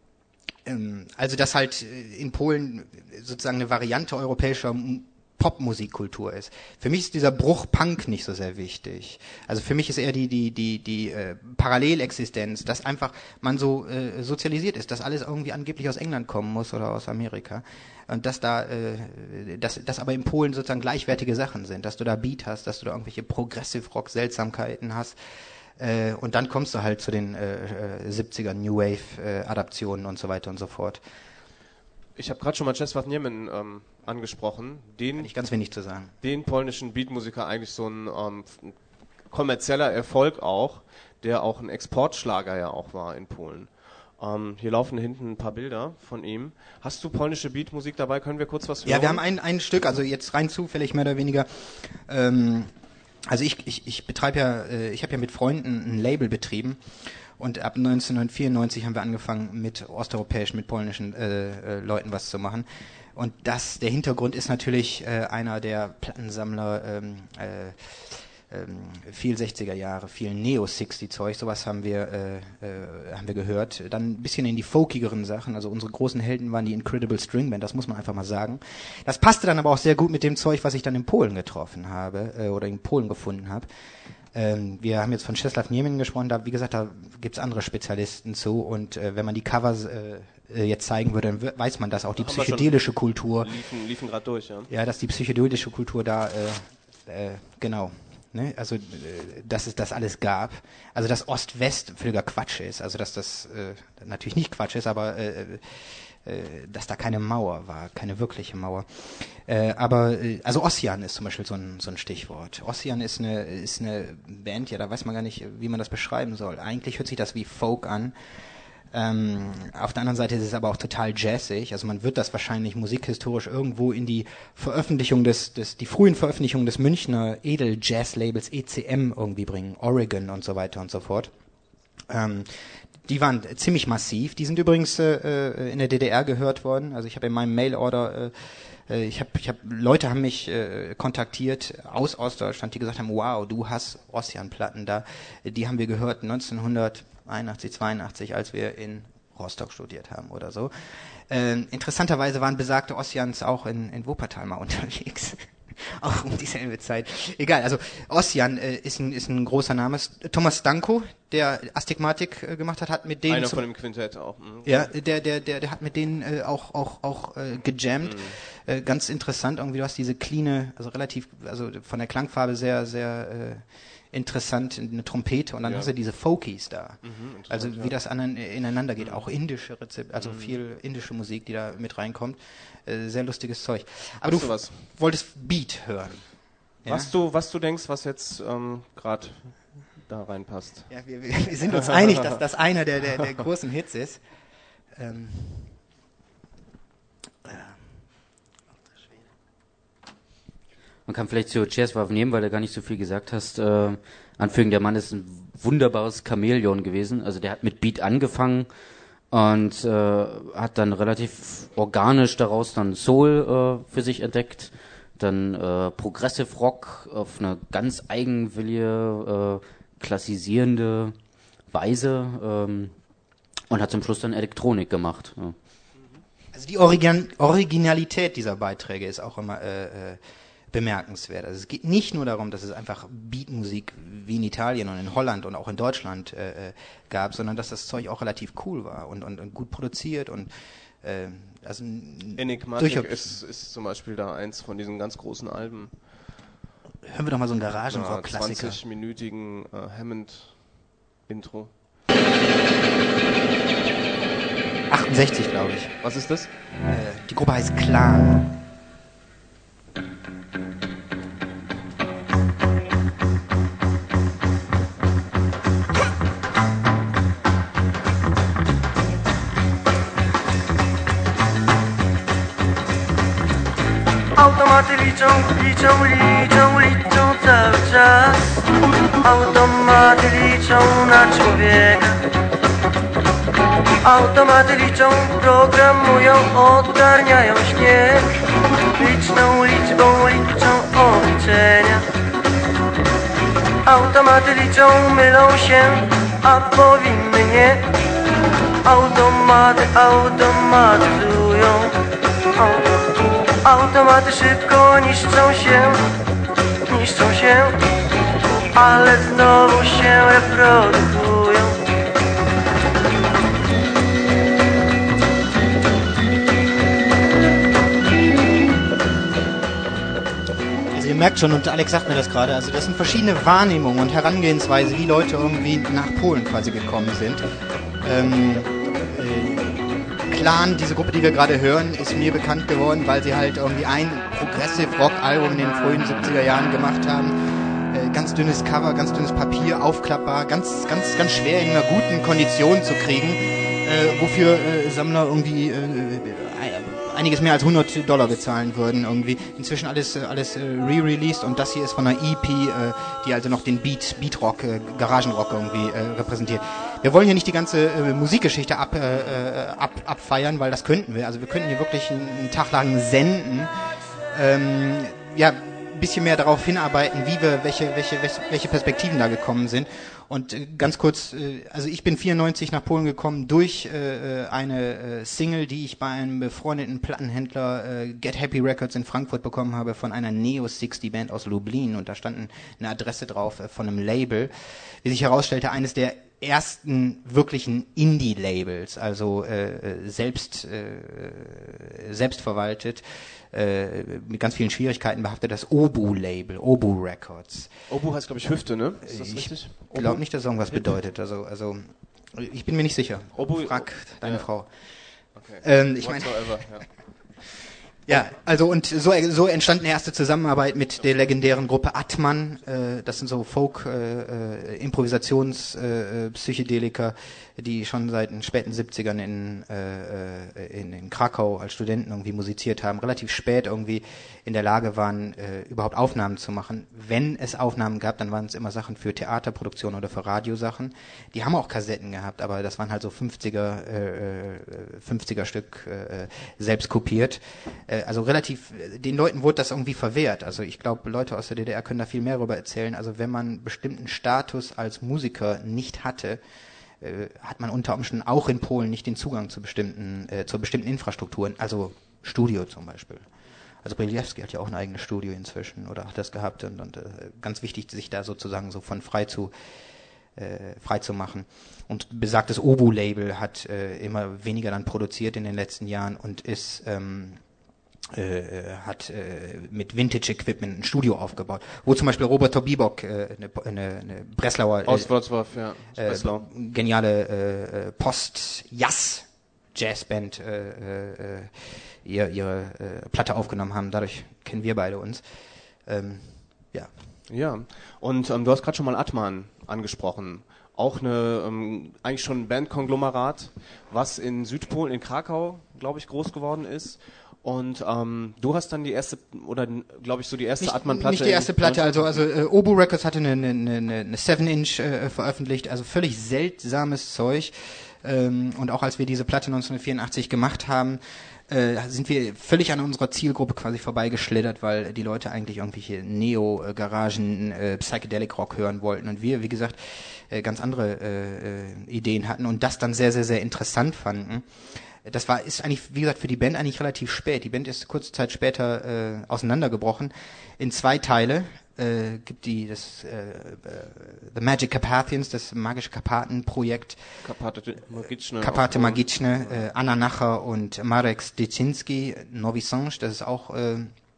ähm, also, dass halt in Polen sozusagen eine Variante europäischer Popmusikkultur ist. Für mich ist dieser Bruch Punk nicht so sehr wichtig. Also für mich ist eher die die die die äh, Parallelexistenz, dass einfach man so äh, sozialisiert ist, dass alles irgendwie angeblich aus England kommen muss oder aus Amerika und dass da äh, dass dass aber in Polen sozusagen gleichwertige Sachen sind, dass du da Beat hast, dass du da irgendwelche Progressive Rock Seltsamkeiten hast. Äh, und dann kommst du halt zu den äh, siebziger New Wave äh, Adaptionen und so weiter und so fort. Ich habe gerade schon mal Czesław Niemen ähm, angesprochen, den Kann ich ganz wenig zu sagen. Den polnischen Beatmusiker, eigentlich so ein ähm, kommerzieller Erfolg auch, der auch ein Exportschlager ja auch war in Polen. Ähm, hier laufen hinten ein paar Bilder von ihm. Hast du polnische Beatmusik dabei? Können wir kurz was hören? Ja, wir haben ein, ein Stück, also jetzt rein zufällig mehr oder weniger. Ähm, also ich, ich, ich betreibe ja, äh, ich habe ja mit Freunden ein Label betrieben Und ab neunzehnhundertvierundneunzig haben wir angefangen, mit osteuropäischen, mit polnischen äh, äh, Leuten was zu machen. Und das, der Hintergrund ist natürlich äh, einer der Plattensammler, ähm, äh, ähm, viel sechziger Jahre, viel Neo-Sixty-Zeug, sowas haben wir, äh, äh, haben wir gehört. Dann ein bisschen in die folkigeren Sachen, also unsere großen Helden waren die Incredible String Band, das muss man einfach mal sagen. Das passte dann aber auch sehr gut mit dem Zeug, was ich dann in Polen getroffen habe, äh, oder in Polen gefunden habe. Ähm, wir haben jetzt von Czesław Niemin gesprochen, da, wie gesagt, da gibt's andere Spezialisten zu, und äh, wenn man die Covers äh, jetzt zeigen würde, dann weiß man, dass auch die psychedelische Kultur, liefen, liefen gerade durch, ja. Ja, dass die psychedelische Kultur da, äh, äh, genau, ne, also, äh, dass es das alles gab, also dass Ost-West völliger Quatsch ist, also dass das äh, natürlich nicht Quatsch ist, aber äh, äh, dass da keine Mauer war, keine wirkliche Mauer. Äh, aber, äh, also Ossian ist zum Beispiel so ein, so ein Stichwort. Ossian ist eine, ist eine Band, ja, da weiß man gar nicht, wie man das beschreiben soll. Eigentlich hört sich das wie Folk an. Ähm, auf der anderen Seite ist es aber auch total jazzig. Also man wird das wahrscheinlich musikhistorisch irgendwo in die Veröffentlichung des, des die frühen Veröffentlichungen des Münchner Edel-Jazz-Labels E C M irgendwie bringen, Oregon und so weiter und so fort. Ähm, die waren ziemlich massiv. Die sind übrigens äh, in der D D R gehört worden. Also ich habe in meinem Mail-Order, äh, ich habe, ich habe Leute haben mich äh, kontaktiert aus Ostdeutschland, die gesagt haben, wow, du hast Ossian-Platten da. Die haben wir gehört neunzehnhunderteinundachtzig, zweiundachtzig, als wir in Rostock studiert haben oder so. Äh, interessanterweise waren besagte Ossians auch in, in Wuppertal mal unterwegs. Auch um dieselbe Zeit. Egal, also Ossian äh, ist, ein, ist ein großer Name. Thomas Stanko, der Astigmatik äh, gemacht hat, hat mit denen... Einer von dem Quintett auch. Mhm. Ja, der, der, der, der hat mit denen äh, auch, auch, auch äh, gejammt. Mhm. Äh, ganz interessant, irgendwie, du hast diese cleane, also relativ, also von der Klangfarbe sehr, sehr äh, interessant, eine Trompete, und dann ja. hast du diese Folkies da. Mhm, also wie ja. das an, ineinander geht, mhm. auch indische Rezept, also mhm. viel indische Musik, die da mit reinkommt. Äh, sehr lustiges Zeug. Aber hast du, du was? wolltest Beat hören. Ja? Was du, was du denkst, was jetzt ähm, gerade da reinpasst. Ja, wir, wir sind uns einig, dass das einer der, der, der großen Hits ist. Ähm, Man kann vielleicht zu Czesław nehmen, weil du gar nicht so viel gesagt hast, äh, anfügen, der Mann ist ein wunderbares Chamäleon gewesen. Also der hat mit Beat angefangen und äh, hat dann relativ organisch daraus dann Soul äh, für sich entdeckt, dann äh, Progressive Rock auf eine ganz eigenwillige, äh, klassisierende Weise ähm, und hat zum Schluss dann Elektronik gemacht. Ja. Also die Origin- Originalität dieser Beiträge ist auch immer äh, äh, bemerkenswert. Also es geht nicht nur darum, dass es einfach Beatmusik wie in Italien und in Holland und auch in Deutschland äh, gab, sondern dass das Zeug auch relativ cool war und, und, und gut produziert und äh, also Enigmatic ist, ist zum Beispiel da eins von diesen ganz großen Alben. Hören wir doch mal so einen Garagenrock-Klassiker. Ja, zwanzig-minütigen äh, Hammond-Intro. achtundsechzig, glaube ich. Was ist das? Äh, die Gruppe heißt Clan. Automaty liczą, liczą, liczą, liczą cały czas. Automaty liczą na człowieka. Automaty liczą, programują, ogarniają śnieg. Liczną liczbą liczą obliczenia. Automaty liczą, mylą się, a powinny nie. Automaty automatyzują. Automaty szybko niszczą się, niszczą się, ale znowu się reprodukują. Also ihr merkt schon, und Alex sagt mir das gerade, also das sind verschiedene Wahrnehmungen und Herangehensweise, wie Leute irgendwie nach Polen quasi gekommen sind. Ähm, Clan, diese Gruppe, die wir gerade hören, ist mir bekannt geworden, weil sie halt irgendwie ein Progressive Rock Album in den frühen siebziger Jahren gemacht haben. Äh, ganz dünnes Cover, ganz dünnes Papier, aufklappbar, ganz, ganz, ganz schwer in einer guten Kondition zu kriegen, äh, wofür äh, Sammler irgendwie äh, einiges mehr als hundert Dollar bezahlen würden irgendwie. Inzwischen alles, alles äh, re-released, und das hier ist von einer E P, äh, die also noch den Beat, Beatrock, äh, Garagenrock irgendwie äh, repräsentiert. wir wollen hier nicht die ganze äh, Musikgeschichte ab, äh, ab, abfeiern, weil das könnten wir. Also wir könnten hier wirklich einen, einen Tag lang senden. Ähm, ja, ein bisschen mehr darauf hinarbeiten, wie wir, welche, welche, welche Perspektiven da gekommen sind. Und äh, ganz kurz, äh, also ich bin vierundneunzig nach Polen gekommen durch äh, eine äh, Single, die ich bei einem befreundeten Plattenhändler äh, Get Happy Records in Frankfurt bekommen habe von einer Neo sechzig Band aus Lublin. Und da stand eine Adresse drauf äh, von einem Label. Wie sich herausstellte, eines der ersten wirklichen Indie-Labels, also äh, selbst äh, selbstverwaltet, äh, mit ganz vielen Schwierigkeiten behaftet, das Obu-Label, Obu Records. Obu heißt, glaube ich, Hüfte, ne? Ist das ich richtig? Ich glaube nicht, dass es irgendwas bedeutet. Also, also ich bin mir nicht sicher. Obu, Frag deine ja. Frau. Okay. Ähm, ich meine, ja. ja, also und so, so entstand eine erste Zusammenarbeit mit der legendären Gruppe Atman. Äh, das sind so Folk, äh, Improvisations, äh, Psychedelika, die schon seit den späten siebzigern in, äh, in, in Krakau als Studenten irgendwie musiziert haben, relativ spät irgendwie in der Lage waren, äh, überhaupt Aufnahmen zu machen. Wenn es Aufnahmen gab, dann waren es immer Sachen für Theaterproduktion oder für Radiosachen. Die haben auch Kassetten gehabt, aber das waren halt so fünfziger, äh, fünfziger Stück äh, selbst kopiert. Äh, also relativ, den Leuten wurde das irgendwie verwehrt. Also ich glaube, Leute aus der D D R können da viel mehr darüber erzählen. Also wenn man bestimmten Status als Musiker nicht hatte, hat man unter Umständen auch in Polen nicht den Zugang zu bestimmten, äh, zu bestimmten Infrastrukturen, also Studio zum Beispiel. Also Brylewski hat ja auch ein eigenes Studio inzwischen oder hat das gehabt und, und äh, ganz wichtig, sich da sozusagen so von frei zu äh, frei zu machen. Und besagtes Obu-Label hat äh, immer weniger dann produziert in den letzten Jahren und ist ähm, Äh, hat äh, mit Vintage-Equipment ein Studio aufgebaut, wo zum Beispiel Robert Tobibok, äh, eine, eine, eine Breslauer, aus Wrocław, ja, äh, Breslau. geniale äh, Post-Jazz-Jazzband äh, äh, ihr, ihre äh, Platte aufgenommen haben. Dadurch kennen wir beide uns. Ähm, ja. Ja, und ähm, du hast gerade schon mal Atman angesprochen. Auch eine, ähm, eigentlich schon ein Bandkonglomerat, was in Südpolen, in Krakau, glaube ich, groß geworden ist. Und ähm, du hast dann die erste, oder glaube ich so die erste Nicht, Atman-Platte. nicht die erste Platte, also also äh, Obu Records hatte eine, eine, eine, eine seven Inch äh, veröffentlicht, also völlig seltsames Zeug. Ähm, und auch als wir diese Platte neunzehnhundertvierundachtzig gemacht haben, äh, sind wir völlig an unserer Zielgruppe quasi vorbeigeschlittert, weil die Leute eigentlich irgendwelche Neo-Garagen, äh, Psychedelic-Rock hören wollten. Und wir, wie gesagt, äh, ganz andere äh, Ideen hatten und das dann sehr, sehr, sehr interessant fanden. Das war, ist eigentlich, wie gesagt, für die Band eigentlich relativ spät. Die Band ist kurze Zeit später äh, auseinandergebrochen in zwei Teile. Äh, gibt die das äh, The Magic Carpathians, das magische Karpaten-Projekt. Karpate Magiczne. Karpate Magiczne, äh, Anna Nacher und Marek Styczynski, Nowy Sącz, das ist auch äh,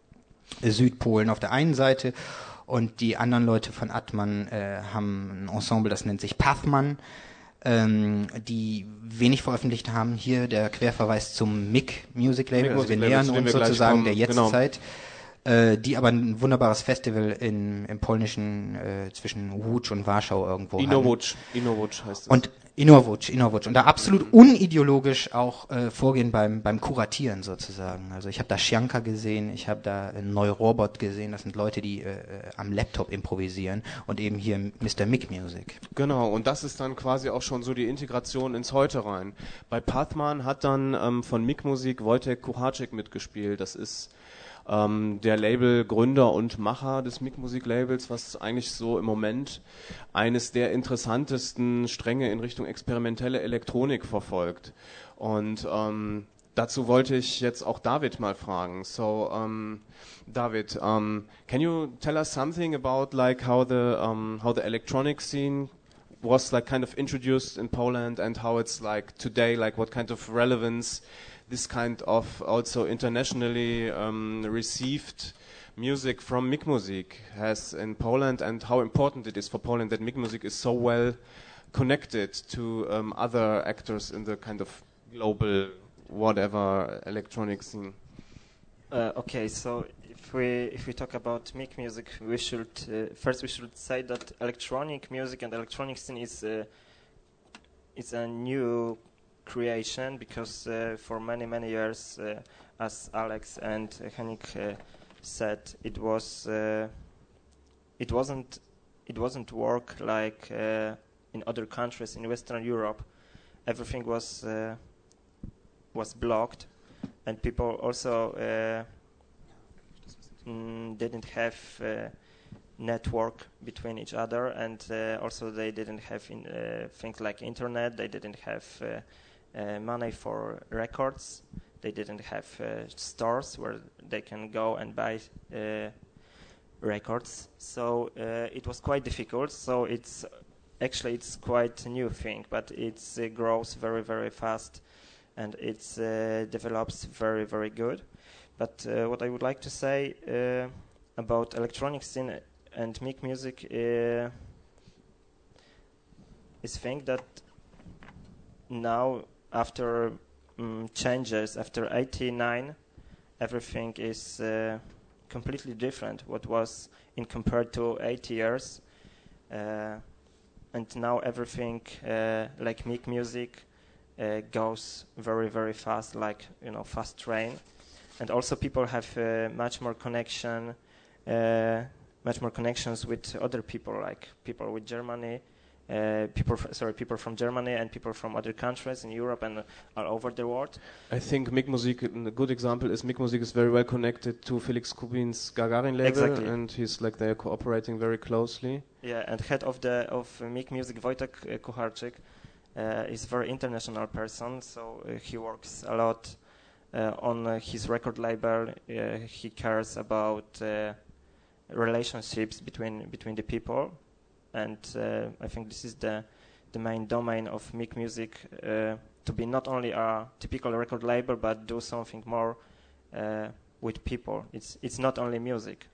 Südpolen auf der einen Seite. Und die anderen Leute von Atman äh, haben ein Ensemble, das nennt sich Pathman, ähm, die wenig veröffentlicht haben. Hier der Querverweis zum M I C Music Label, M I C also wir Music nähern Label, uns wir sozusagen der genau. Jetztzeit. Äh, die aber ein wunderbares Festival in, im polnischen, äh, zwischen Łódź und Warschau irgendwo hatten. Inowódź, Inowódź heißt es. Und Inowódź, Inowódź. Und da absolut unideologisch auch äh, vorgehen beim beim Kuratieren sozusagen. Also ich habe da Sjanka gesehen, ich habe da äh, Neurobot gesehen. Das sind Leute, die äh, am Laptop improvisieren und eben hier Mister Mick Music. Genau, und das ist dann quasi auch schon so die Integration ins Heute rein. Bei Pathman hat dann ähm, von Mick Musik Wojtek Kucharczyk mitgespielt. Das ist Ähm, der Labelgründer und Macher des M I C Musik Labels, was eigentlich so im Moment eines der interessantesten Stränge in Richtung experimentelle Elektronik verfolgt. Und ähm, dazu wollte ich jetzt auch David mal fragen. So, um, David, um, can you tell us something about like how the um, how the electronic scene was like kind of introduced in Poland and how it's like today, like what kind of relevance this kind of also internationally um, received music from M I C Music has in Poland, and how important it is for Poland that M I C Music is so well connected to um, other actors in the kind of global whatever electronic scene. Uh, okay, so if we if we talk about M I C Music, we should uh, first we should say that electronic music and electronic scene is uh, is a new creation, because uh, for many many years, uh, as Alex and uh, Henrik uh, said, it was uh, it wasn't it wasn't work like uh, in other countries in Western Europe, everything was uh, was blocked, and people also uh, mm, didn't have uh, network between each other, and uh, also they didn't have in, uh, things like internet. They didn't have uh, uh, money for records. They didn't have uh, stores where they can go and buy uh, records. So uh, it was quite difficult. So it's actually it's quite a new thing, but it uh, grows very very fast, and it uh, develops very very good. But uh, what I would like to say uh, about electronic scene and make music uh, is think that now after um, changes after eighty-nine, everything is uh, completely different what was in compared to eighty years, uh, and now everything uh, like make music uh, goes very very fast, like you know fast train, and also people have uh, much more connection uh, much more connections with other people, like people with Germany, uh, people fr- sorry, people from Germany and people from other countries in Europe and all over the world. I think Mick Musik, a good example is Mick Musik is very well connected to Felix Kubin's Gagarin label, Exactly. and he's like they're cooperating very closely. Yeah, and head of the of uh, Mick Music, Wojtek uh, Kucharczyk, uh, is a very international person, so uh, he works a lot uh, on uh, his record label. Uh, he cares about uh, relationships between between the people, and uh, I think this is the the main domain of Mick Music, uh, to be not only a typical record label but do something more uh, with people. It's it's not only music.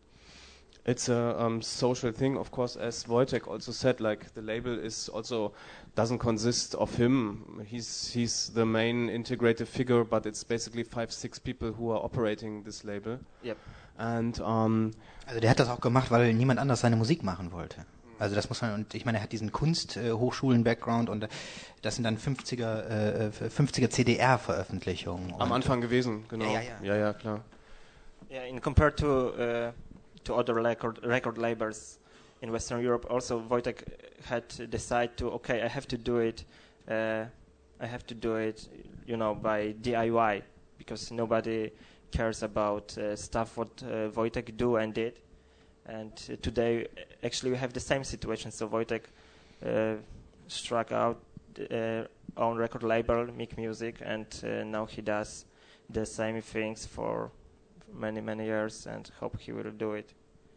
It's a um, social thing, of course, as Wojtek also said. Like the label is also doesn't consist of him. He's he's the main integrative figure, but it's basically five six people who are operating this label. Yep. And um, Also der hat das auch gemacht, weil niemand anders seine Musik machen wollte. Also das muss man, und ich meine, er hat diesen Kunsthochschulen-Background, und das sind dann fünfziger, äh, fünfziger C D R-Veröffentlichungen. am Anfang gewesen, genau. Ja, ja, ja. ja, ja klar. Yeah, in compared to uh, to other record record labels in Western Europe, also Wojtek had decided to okay, I have to do it, uh, I have to do it, you know, by D I Y, because nobody cares about uh, stuff what uh, Wojtek do and did. And uh, today, actually, we have the same situation. So Wojtek uh, struck out uh, own record label, Mick Music, and uh, now he does the same things for many many years, and hope he will do it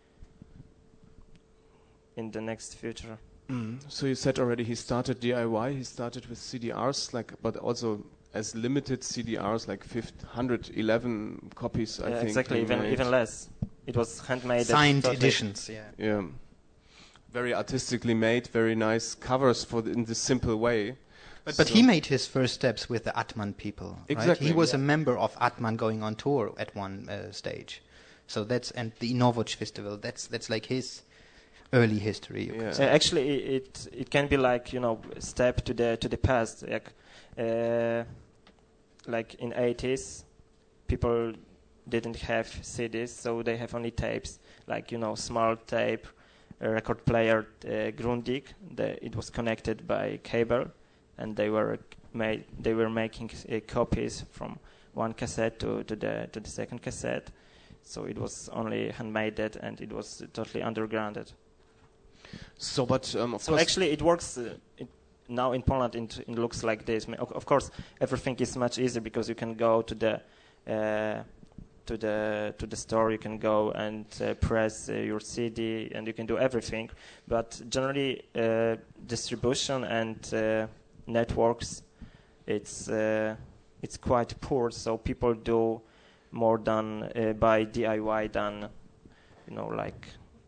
in the next future. Mm. So you said already he started D I Y. He started with C D Rs, like, but also as limited C D Rs, like one hundred eleven copies. I Yeah, think exactly, he even made. even less. It was handmade. Signed totally. editions, yeah. Yeah, very artistically made, very nice covers for the, in this simple way. But, but So- he made his first steps with the Atman people, right? Exactly, He was yeah. a member of Atman going on tour at one uh, stage. So that's, and the Inovoc Festival, that's that's like his early history. You Yeah. could Uh, say. actually, i- it it can be like, you know, step to the to the past. Like, uh, like in eighties, people didn't have C Ds, so they have only tapes. Like, you know, small tape, a record player, uh, Grundig. The, it was connected by cable, and they were made. They were making uh, copies from one cassette to, to the to the second cassette. So it was only handmade, and it was totally undergrounded. So, but um, of So course, actually, it works uh, it, now in Poland. It, it looks like this. Of, of course, everything is much easier because you can go to the uh, to the to the store. You can go and uh, press uh, your C D, and you can do everything. But generally, uh, distribution and uh, networks, it's uh, it's quite poor. So people do more than uh, by D I Y than, you know, like.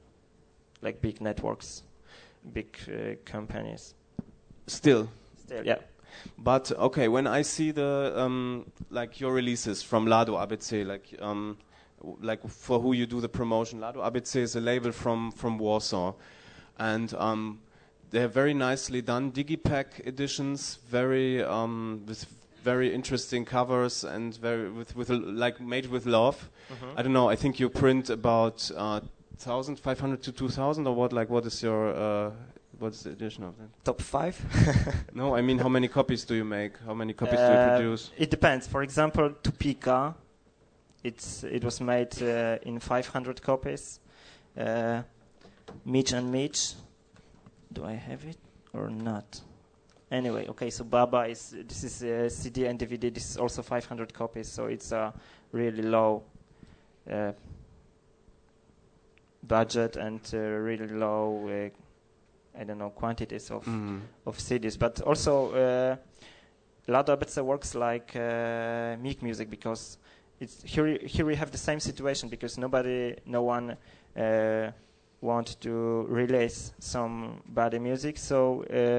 like big networks, big uh, companies. still. Still, yeah. But okay, when I see the um, like your releases from Lado A B C, like um, w- like for who you do the promotion, Lado A B C is a label from from Warsaw, and um, they're very nicely done digipack editions, very um, with very interesting covers and very with with a, like made with love. I don't know. I think you print about uh, one thousand five hundred to two thousand or what? Like what is your uh, What's the edition of that? Top five. No, I mean, how many copies do you make? How many copies do you Uh, produce? It depends. For example, Tupika, it's it was made uh, in five hundred copies. Uh, Mitch and Mitch, do I have it or not? Anyway, okay. So Baba is this is uh, C D and D V D. This is also five hundred copies. So it's a really low uh, budget and uh, really low. Uh, I don't know quantities of Mm. of C Ds, but also uh, Lado Abece works like uh, Meek Music because it's here. Here we have the same situation because nobody, no one uh, want to release some body music, so uh,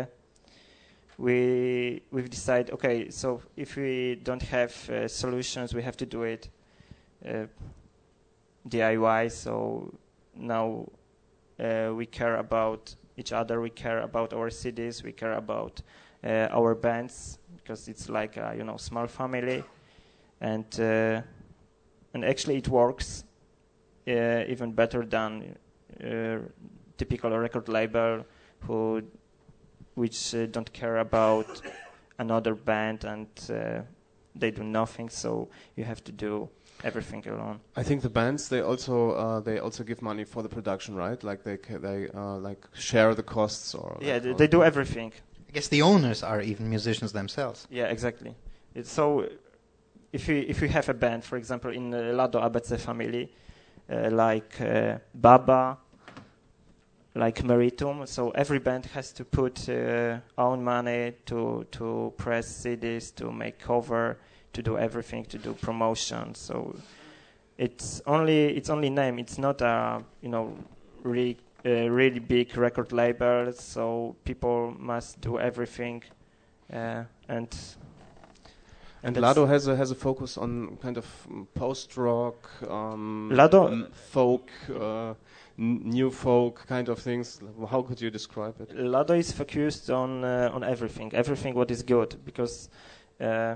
we we've decided. Okay, so if we don't have uh, solutions, we have to do it uh, D I Y. So now uh, we care about each other, we care about our C Ds, we care about uh, our bands because it's like a, you know, small family, and uh, and actually it works uh, even better than uh, typical record label who which uh, don't care about another band and uh, they do nothing. So you have to do everything alone. I think the bands they also uh, they also give money for the production, right? Like they ca- they uh, like share the costs or Yeah, like they, or- they do everything. I guess the owners are even musicians themselves. Yeah, exactly. It's so if we if we have a band, for example, in the Lado Abece family, uh, like uh, Baba, like Meritum, so every band has to put uh, own money to to press C Ds, to make cover, to do everything, to do promotion. So it's only it's only name. It's not a you know really uh, really big record label. So people must do everything, uh, and And that's- Lado has a has a focus on kind of mm, post rock, um, Lado- m- folk, uh, n- new folk kind of things. How could you describe it? Lado is focused on uh, on everything, everything what is good, because uh,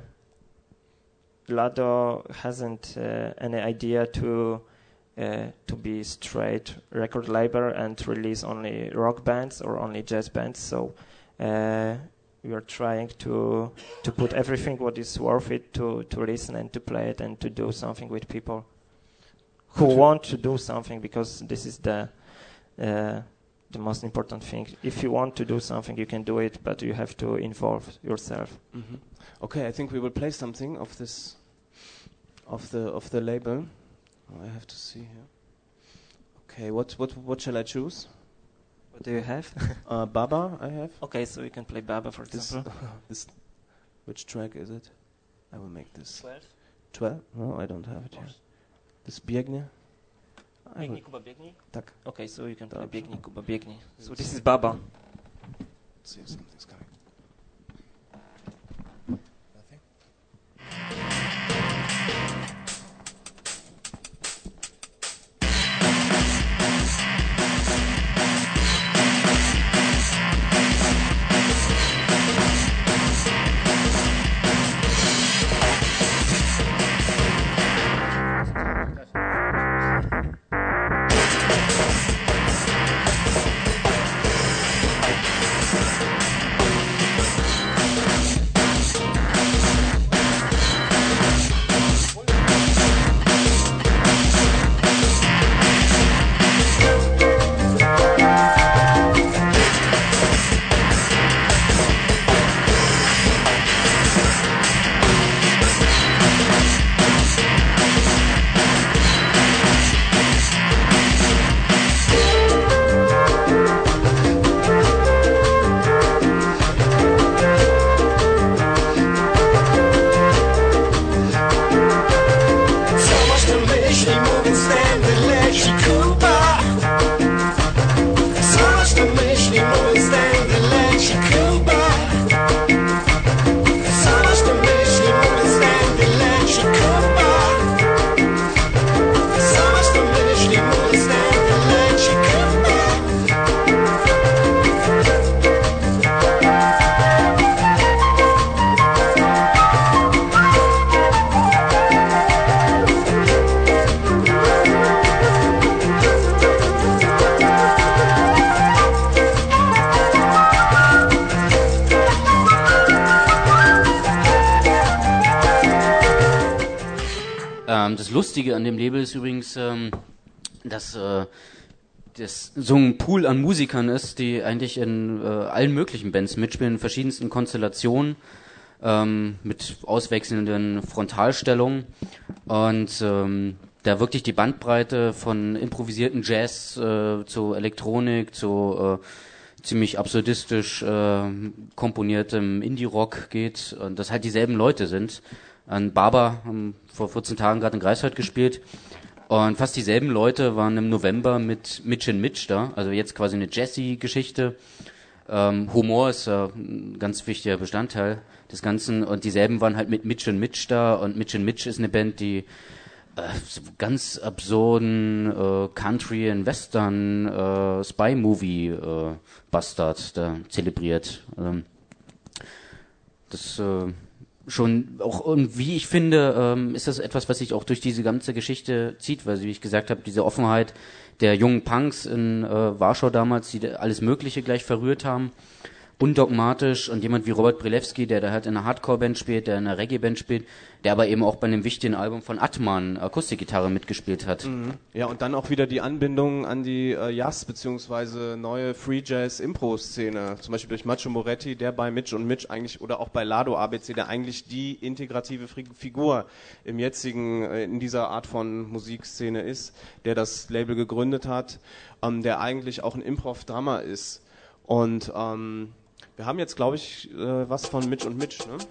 Lado hasn't uh, any idea to uh, to be straight record label and release only rock bands or only jazz bands. So uh, we are trying to to put everything what is worth it to to listen and to play it and to do something with people who Could you- want to do something, because this is the uh, the most important thing. If you want to do something, you can do it, but you have to involve yourself. hmm Okay, I think we will play something of this, of the of the label. Oh, I have to see here. Okay, what what what shall I choose? What do you have? Uh, Baba, I have. Okay, so you can play Baba, for This, example. this, which track is it? I will make this. twelve. Twelve? No, I don't have it here. This Biegnie. I will- Biegni, Kuba, Biegni. Tak. Okay, so you can play Dobrze. Biegni, Kuba, Biegni. So this is Baba. Let's see if something's coming. Nothing? Thank Ähm, das Lustige an dem Label ist übrigens, ähm, dass äh, das so ein Pool an Musikern ist, die eigentlich in äh, allen möglichen Bands mitspielen, in verschiedensten Konstellationen, ähm, mit auswechselnden Frontalstellungen und ähm, da wirklich die Bandbreite von improvisierten Jazz äh, zu Elektronik, zu äh, ziemlich absurdistisch äh, komponiertem Indie-Rock geht und das halt dieselben Leute sind. An Barber haben vor vierzehn Tagen gerade in Greifswald gespielt und fast dieselben Leute waren im November mit Mitch and Mitch da, also jetzt quasi eine Jazzy-Geschichte. Ähm, Humor ist äh, ein ganz wichtiger Bestandteil des Ganzen und dieselben waren halt mit Mitch and Mitch da und Mitch and Mitch ist eine Band, die äh, so ganz absurden äh, Country and Western äh, Spy-Movie äh, Bastard da zelebriert. Ähm, das äh, schon auch, und wie ich finde, ähm, ist das etwas, was sich auch durch diese ganze Geschichte zieht, weil, wie ich gesagt habe, diese Offenheit der jungen Punks in äh, Warschau damals, die alles Mögliche gleich verrührt haben, undogmatisch, und jemand wie Robert Brilewski, der da halt in einer Hardcore-Band spielt, der in einer Reggae-Band spielt, der aber eben auch bei einem wichtigen Album von Atman Akustikgitarre mitgespielt hat. Mhm. Ja, und dann auch wieder die Anbindung an die äh, Jazz- bzw. neue Free-Jazz-Impro-Szene, zum Beispiel durch Macho Moretti, der bei Mitch und Mitch eigentlich, oder auch bei Lado A B C, der eigentlich die integrative Figur im jetzigen, äh, in dieser Art von Musikszene ist, der das Label gegründet hat, ähm, der eigentlich auch ein Improv-Drummer ist. Und ähm, wir haben jetzt, glaube ich, äh, was von Mitch und Mitch, ne?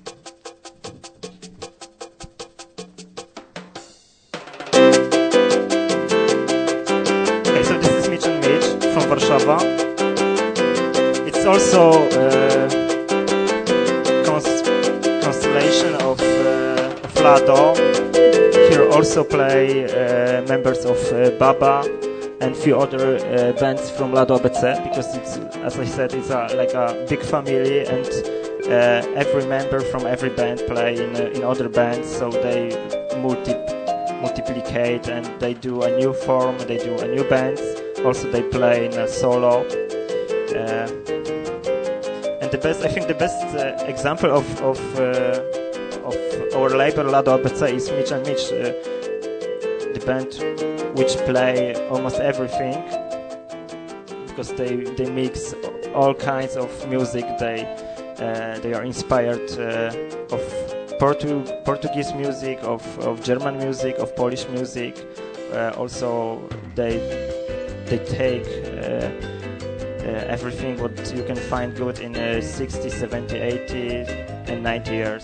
Okay, so this is Mitch and Mitch from Warszawa. It's also uh, cons- constellation of, uh, of Lado. Here also play uh, members of uh, Baba and few other uh, bands from Lado A B C, because it's, as I said, it's a, like a big family, and uh, every member from every band play in uh, in other bands, so they multi multiplicate and they do a new form, they do a new bands. Also, they play in a solo. Uh, and the best, I think, the best uh, example of of uh, of our label Lado A B C is Mitch and Mitch, uh, the band which play almost everything, because they they mix all kinds of music. They uh, they are inspired uh, of Portu- Portuguese music, of, of German music, of Polish music. Uh, also, they they take uh, uh, everything what you can find good in the sixties, seventies, eighties, and nineties years.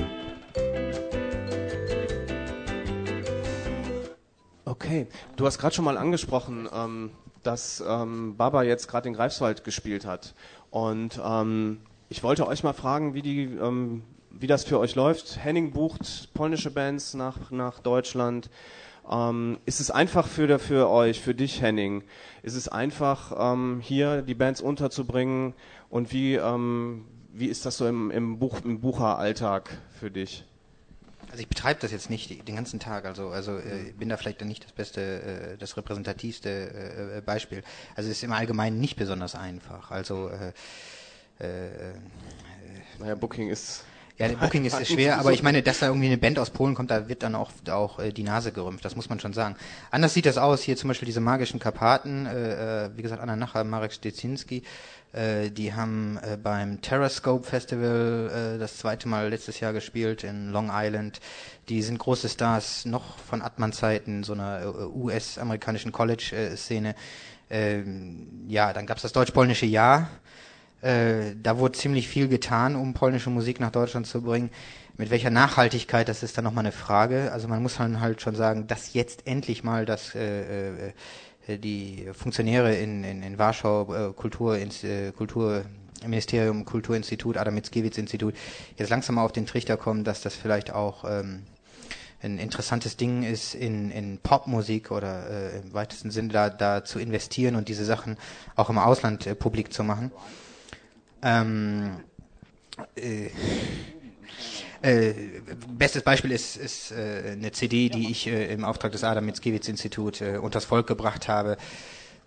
Okay, du hast gerade schon mal angesprochen, ähm, dass ähm, Baba jetzt gerade in Greifswald gespielt hat. Und ähm, ich wollte euch mal fragen, wie, die, ähm, wie das für euch läuft. Henning bucht polnische Bands nach, nach Deutschland. Ähm, ist es einfach für, für euch, für dich, Henning, ist es einfach, ähm, hier die Bands unterzubringen? Und wie, ähm, wie ist das so im, im, Buch, im Bucheralltag für dich? Also ich betreibe das jetzt nicht den ganzen Tag, also also äh, bin da vielleicht dann nicht das beste, äh, das repräsentativste äh, Beispiel. Also es ist im Allgemeinen nicht besonders einfach. Also äh, äh, äh, naja, Booking ist... Ja, der Booking ist schwer, aber ich meine, dass da irgendwie eine Band aus Polen kommt, da wird dann auch auch äh, die Nase gerümpft, das muss man schon sagen. Anders sieht das aus, hier zum Beispiel diese magischen Karpaten, äh, wie gesagt, Anna Nacher, Marek Stecinski, äh, die haben äh, beim Terrascope Festival äh, das zweite Mal letztes Jahr gespielt in Long Island. Die sind große Stars, noch von Atman-Zeiten, so einer äh, U S-amerikanischen College-Szene. Äh, ja, dann gab's das deutsch-polnische Jahr. Äh, da wurde ziemlich viel getan, um polnische Musik nach Deutschland zu bringen. Mit welcher Nachhaltigkeit, das ist dann nochmal eine Frage. Also man muss dann halt schon sagen, dass jetzt endlich mal das äh, äh, die Funktionäre in, in, in Warschau, äh, Kultur, äh, Kulturministerium, Kulturinstitut, Adam Mickiewicz-Institut, jetzt langsam mal auf den Trichter kommen, dass das vielleicht auch ähm, ein interessantes Ding ist, in, in Popmusik oder äh, im weitesten Sinne da, da zu investieren und diese Sachen auch im Ausland äh, publik zu machen. Ähm, äh, äh, bestes Beispiel ist, ist äh, eine C D, die ich äh, im Auftrag des Adam Mickiewicz Institut äh, unters Volk gebracht habe.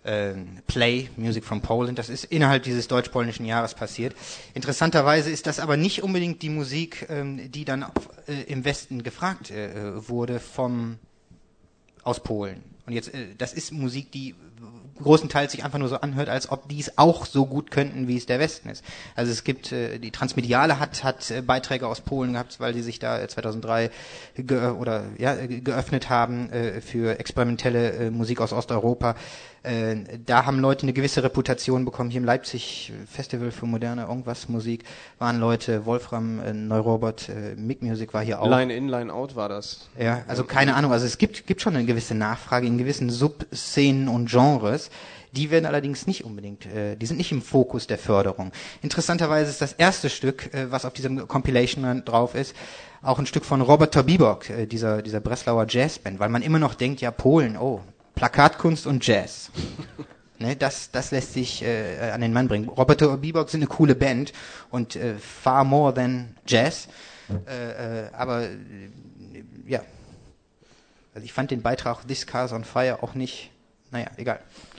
äh, Play, Music from Poland. Das ist innerhalb dieses deutsch-polnischen Jahres passiert. Interessanterweise ist das aber nicht unbedingt die Musik, ähm, die dann auf, äh, im Westen gefragt äh, wurde vom aus Polen. Und jetzt, äh, das ist Musik, die großenteils sich einfach nur so anhört, als ob die es auch so gut könnten, wie es der Westen ist. Also es gibt, äh, die Transmediale hat hat äh, Beiträge aus Polen gehabt, weil die sich da äh, zweitausenddrei ge oder ja äh, geöffnet haben äh, für experimentelle äh, Musik aus Osteuropa. Äh, da haben Leute eine gewisse Reputation bekommen. Hier im Leipzig Festival für moderne irgendwas Musik waren Leute, Wolfram, äh, Neurobot, äh, Mic Music war hier auch. Line in, Line out war das. Ja, also keine Ahnung. Also es gibt gibt schon eine gewisse Nachfrage in gewissen Subszenen und Genres. Die werden allerdings nicht unbedingt, äh, die sind nicht im Fokus der Förderung. Interessanterweise ist das erste Stück, äh, was auf diesem Compilation drauf ist, auch ein Stück von Robert Bebok, äh, dieser dieser Breslauer Jazzband, weil man immer noch denkt, ja Polen, oh, Plakatkunst und Jazz. Ne, das, das lässt sich äh, an den Mann bringen. Roboter Bebop sind eine coole Band und äh, far more than Jazz. Äh, äh, aber äh, ja, also ich fand den Beitrag This Car's on Fire auch nicht, naja, egal.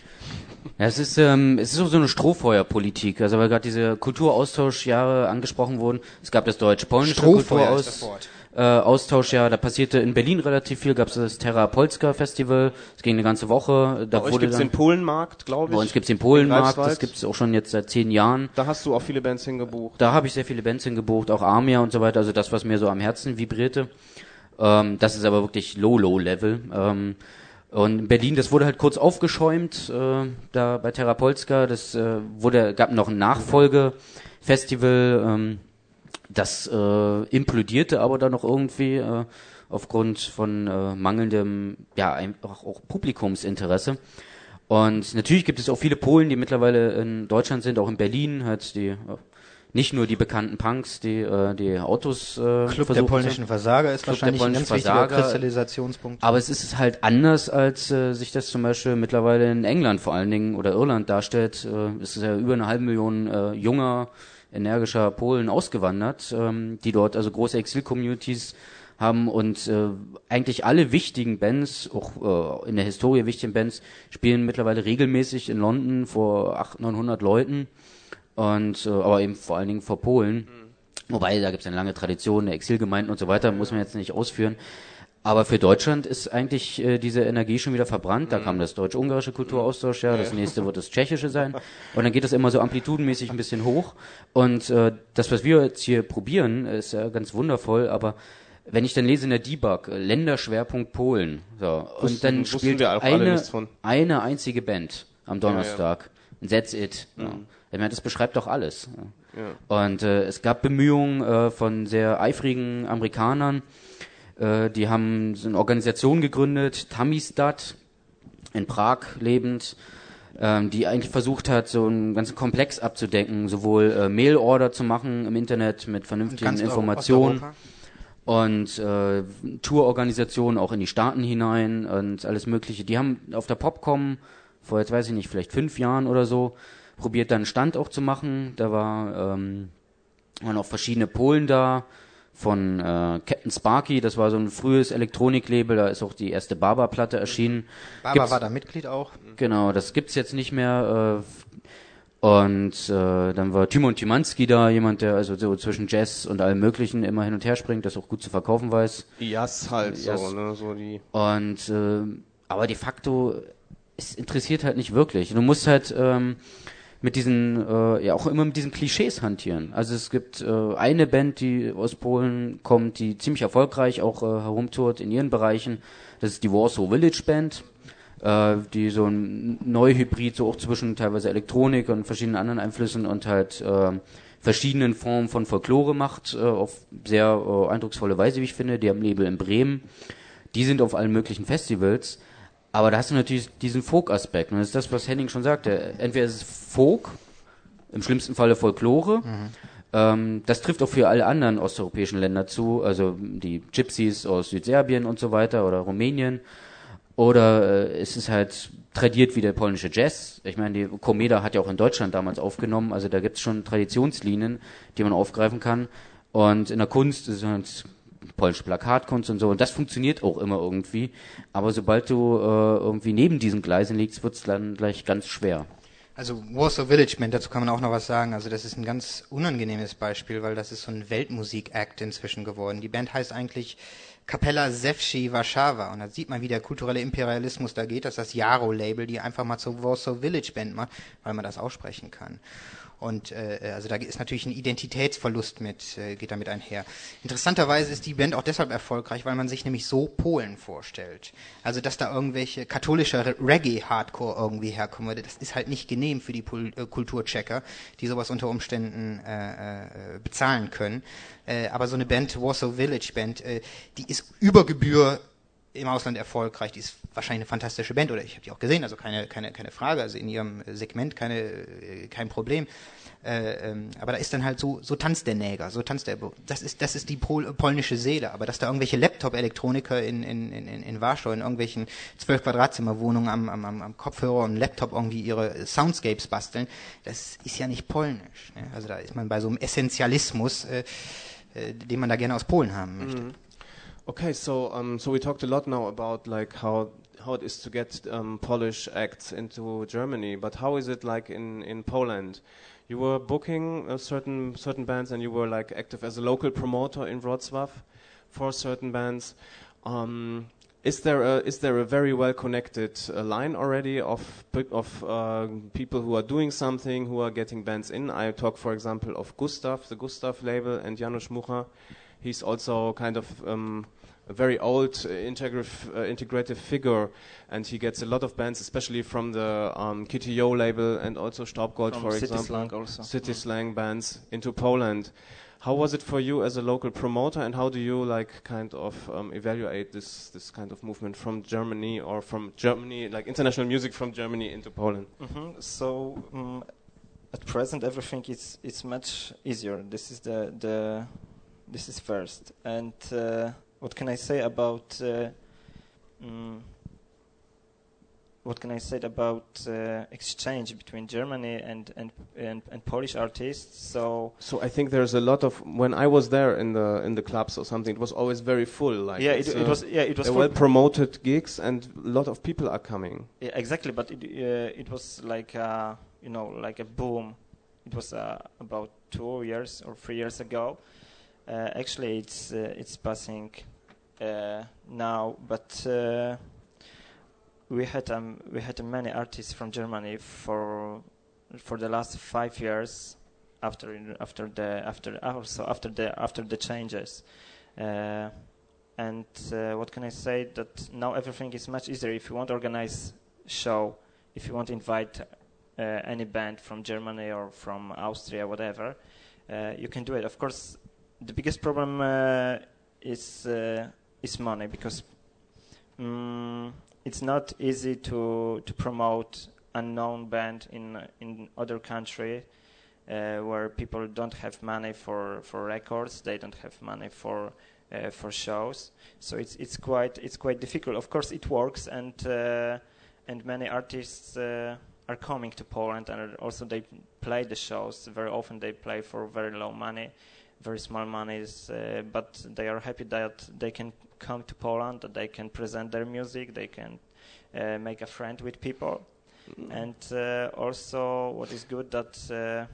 Ja, es ist ähm, es ist so eine Strohfeuerpolitik. Also weil gerade diese Kulturaustauschjahre angesprochen wurden. Es gab das deutsch-polnische Kulturaustauschjahr. Äh, Austauschjahr, da passierte in Berlin relativ viel, gab es das Terra Polska Festival, es ging eine ganze Woche. Da bei euch wurde gibt's den Polenmarkt, glaube ich. Bei uns gibt's den Polenmarkt, das gibt's auch schon jetzt seit zehn Jahren. Da hast du auch viele Bands hingebucht. Da habe ich sehr viele Bands hingebucht, auch Armia und so weiter, also das, was mir so am Herzen vibrierte. Ähm, das ist aber wirklich Low-Low-Level. Ähm, und in Berlin, das wurde halt kurz aufgeschäumt, äh, da bei Terra Polska, das äh, wurde, gab noch ein Nachfolgefestival, ähm, das äh, implodierte aber dann noch irgendwie äh, aufgrund von äh, mangelndem, ja, einfach auch Publikumsinteresse. Und natürlich gibt es auch viele Polen, die mittlerweile in Deutschland sind, auch in Berlin, halt die äh, nicht nur die bekannten Punks, die äh, die Autos äh, Club der polnischen Versager ist Club wahrscheinlich ein ganz Versager, wichtiger Kristallisationspunkt. Aber es ist halt anders, als äh, sich das zum Beispiel mittlerweile in England vor allen Dingen oder Irland darstellt. Äh, es ist ja über eine halbe Million äh, junger, energischer Polen ausgewandert, ähm, die dort also große Exil-Communities haben und äh, eigentlich alle wichtigen Bands, auch äh, in der Historie wichtigen Bands, spielen mittlerweile regelmäßig in London vor achthundert, neunhundert Leuten und äh, aber eben vor allen Dingen vor Polen. Mhm. Wobei, da gibt es eine lange Tradition der Exilgemeinden und so weiter, muss man jetzt nicht ausführen. Aber für Deutschland ist eigentlich äh, diese Energie schon wieder verbrannt. Da kam das deutsch-ungarische Kulturaustauschjahr, ja, das nächste wird das tschechische sein. Und dann geht das immer so amplitudenmäßig ein bisschen hoch. Und äh, das, was wir jetzt hier probieren, ist ja ganz wundervoll, aber wenn ich dann lese in der Debug, äh, Länderschwerpunkt Polen, so, und wussten, dann wussten spielt eine, eine einzige Band am Donnerstag, ja, ja. That's it. Mhm. Ja. Ich meine, das beschreibt doch alles. Ja. Ja. Und äh, es gab Bemühungen äh, von sehr eifrigen Amerikanern, die haben so eine Organisation gegründet, Tamistad, in Prag lebend, ähm, die eigentlich versucht hat, so einen ganzen Komplex abzudecken, sowohl äh, Mail-Order zu machen im Internet mit vernünftigen Ganz Informationen und äh, Tourorganisationen auch in die Staaten hinein und alles Mögliche. Die haben auf der Popcom vor, jetzt weiß ich nicht, vielleicht fünf Jahren oder so, probiert dann einen Stand auch zu machen. Da war, ähm, waren auch verschiedene Polen da, von äh, Captain Sparky, das war so ein frühes Elektroniklabel, da ist auch die erste Barber-Platte erschienen. Barber gibt's, war da Mitglied auch. Genau, das gibt's jetzt nicht mehr. Äh, und äh, dann war Tymon Tymanski da, jemand, der also so zwischen Jazz und allem Möglichen immer hin und her springt, das auch gut zu verkaufen weiß. Jazz halt Jazz. so, ne, so die. Und äh, aber de facto, es interessiert halt nicht wirklich. Du musst halt ähm, mit diesen, äh, ja auch immer mit diesen Klischees hantieren. Also es gibt äh, eine Band, die aus Polen kommt, die ziemlich erfolgreich auch äh, herumtourt in ihren Bereichen. Das ist die Warsaw Village Band, äh, die so ein Neuhybrid, so auch zwischen teilweise Elektronik und verschiedenen anderen Einflüssen und halt äh, verschiedenen Formen von Folklore macht, äh, auf sehr äh, eindrucksvolle Weise, wie ich finde. Die haben Label in Bremen. Die sind auf allen möglichen Festivals. Aber da hast du natürlich diesen Folk-Aspekt. Und das ist das, was Henning schon sagte. Entweder ist es Folk, im schlimmsten Falle Folklore. Mhm. Ähm, das trifft auch für alle anderen osteuropäischen Länder zu. Also die Gypsies aus Südserbien und so weiter oder Rumänien. Oder äh, es ist halt tradiert wie der polnische Jazz. Ich meine, die Komeda hat ja auch in Deutschland damals aufgenommen. Also da gibt es schon Traditionslinien, die man aufgreifen kann. Und in der Kunst ist es halt polnische Plakatkunst und so. Und das funktioniert auch immer irgendwie. Aber sobald du äh, irgendwie neben diesen Gleisen liegst, wird's dann gleich ganz schwer. Also Warsaw Village Band, dazu kann man auch noch was sagen. Also das ist ein ganz unangenehmes Beispiel, weil das ist so ein Weltmusik-Act inzwischen geworden. Die Band heißt eigentlich Kapella Zewschi Warszawa. Und da sieht man, wie der kulturelle Imperialismus da geht, dass das Jaro-Label die einfach mal zur Warsaw Village Band macht, weil man das aussprechen kann. Und äh, also da ist natürlich ein Identitätsverlust mit, äh, geht damit einher. Interessanterweise ist die Band auch deshalb erfolgreich, weil man sich nämlich so Polen vorstellt. Also dass da irgendwelche katholische Reggae-Hardcore irgendwie herkommen würde, das ist halt nicht genehm für die Pol- äh, Kulturchecker, die sowas unter Umständen äh, äh, bezahlen können. Äh, aber so eine Band, Warsaw Village Band, äh, die ist über Gebühr im Ausland erfolgreich, die ist wahrscheinlich eine fantastische Band, oder ich habe die auch gesehen, also keine keine keine Frage, also in ihrem Segment keine kein Problem. Äh, ähm, aber da ist dann halt so so tanzt der Näger, so tanzt der, das ist das ist die Pol- polnische Seele, aber dass da irgendwelche Laptop-Elektroniker in in in in Warschau in irgendwelchen zwölf Quadratzimmerwohnungen am am am Kopfhörer und Laptop irgendwie ihre Soundscapes basteln, das ist ja nicht polnisch, ne? Also da ist man bei so einem Essentialismus, äh, äh, den man da gerne aus Polen haben möchte. Mhm. Okay, so um, so we talked a lot now about like how how it is to get um, Polish acts into Germany, but how is it like in, in Poland? You were booking uh, certain certain bands, and you were like active as a local promoter in Wrocław for certain bands. Um, is there a, is there a very well connected uh, line already of of uh, people who are doing something, who are getting bands in? I talk, for example, of Gustav, the Gustav label, and Janusz Mucha. He's also kind of um, a very old uh, integrative, uh, integrative figure, and he gets a lot of bands, especially from the um, K T O label and also Staubgold, From for City example, Slang also. City Mm. Slang bands into Poland. How was it for you as a local promoter, and how do you like kind of um, evaluate this this kind of movement from Germany or from Germany, like international music from Germany into Poland? Mm-hmm. So um, at present, everything is is much easier. This is the the this is first. And uh, what can I say about uh, um, what can I say about uh, exchange between Germany and, and and and Polish artists? So So I think there's a lot of, when I was there in the in the clubs or something, it was always very full. Like yeah, it, it's, it uh, was yeah it was they're full. well promoted gigs, and a lot of people are coming. Yeah, exactly, but it uh, it was like uh, you know like a boom. It was uh, about two years or three years ago. Uh, actually, it's uh, it's passing uh, now, but uh, we had um, we had many artists from Germany for for the last five years after after the after also after the after the changes. Uh, and uh, what can I say? That now everything is much easier. If you want to organize show, if you want to invite uh, any band from Germany or from Austria, whatever, uh, you can do it. Of course, the biggest problem uh, is uh, is money, because um, it's not easy to to promote unknown band in in other country uh, where people don't have money for, for records, they don't have money for uh, for shows. So it's it's quite it's quite difficult. Of course, it works, and uh, and many artists uh, are coming to Poland, and also they play the shows. Very often they play for very low money, very small monies, uh, but they are happy that they can come to Poland, that they can present their music, they can uh, make a friend with people. Mm. And uh, also what is good that uh,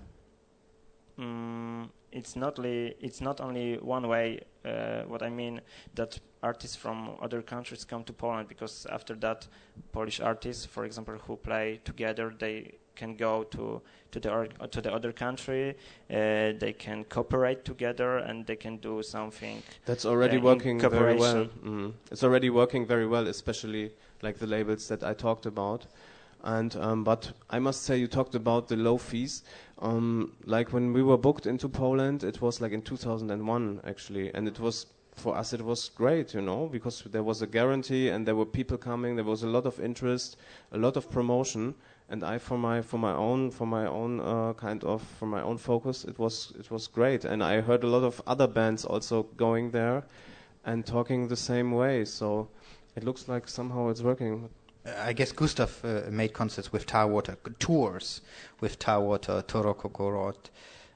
mm, it's not li- it's not only one way. Uh, what I mean, that artists from other countries come to Poland, because after that, Polish artists, for example, who play together, they can go to to the or- to the other country. Uh, they can cooperate together, and they can do something. That's already uh, working very well. cooperation. Mm. It's already working very well, especially like the labels that I talked about. And um, but I must say, you talked about the low fees. Um, like when we were booked into Poland, it was like in two thousand one actually, and it was, for us it was great, you know, because there was a guarantee and there were people coming. There was a lot of interest, a lot of promotion, and I, for my for my own for my own uh, kind of for my own focus, it was it was great. And I heard a lot of other bands also going there and talking the same way. So it looks like somehow it's working. I guess Gustav uh, made concerts with Tarwater, tours with Tarwater, Toroko Gorod,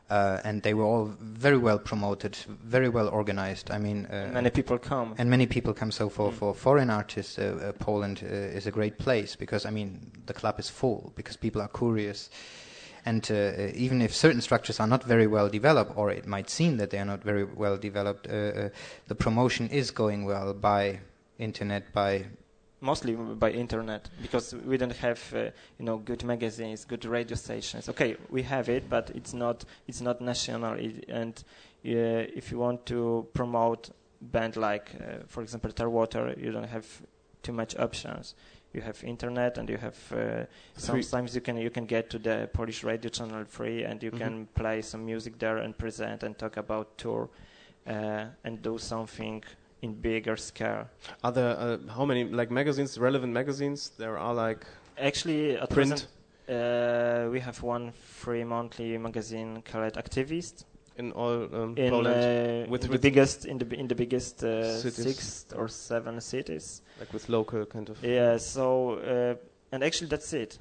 Uh, and they were all very well promoted, very well organized. I mean, uh, Many people come. and many people come. So for, for foreign artists, uh, uh, Poland uh, is a great place because, I mean, the club is full because people are curious. And uh, uh, even if certain structures are not very well developed, or it might seem that they are not very well developed, uh, uh, the promotion is going well by internet, by... Mostly by internet, because we don't have, uh, you know, good magazines, good radio stations. Okay, we have it, but it's not it's not national. It, and uh, if you want to promote band like, uh, for example, Tarwater, you don't have too much options. You have internet, and you have uh, sometimes you can you can get to the Polish radio channel free, and you mm-hmm. can play some music there and present and talk about tour uh, and do something in bigger scale. Are there uh, how many like magazines, relevant magazines? There are like actually at print. Present, uh, we have one free monthly magazine called Activist. In all um, in, Poland, uh, with, in with the biggest in the in the biggest uh, cities. six or seven cities. Like with local kind of. Yeah. So uh, and actually that's it.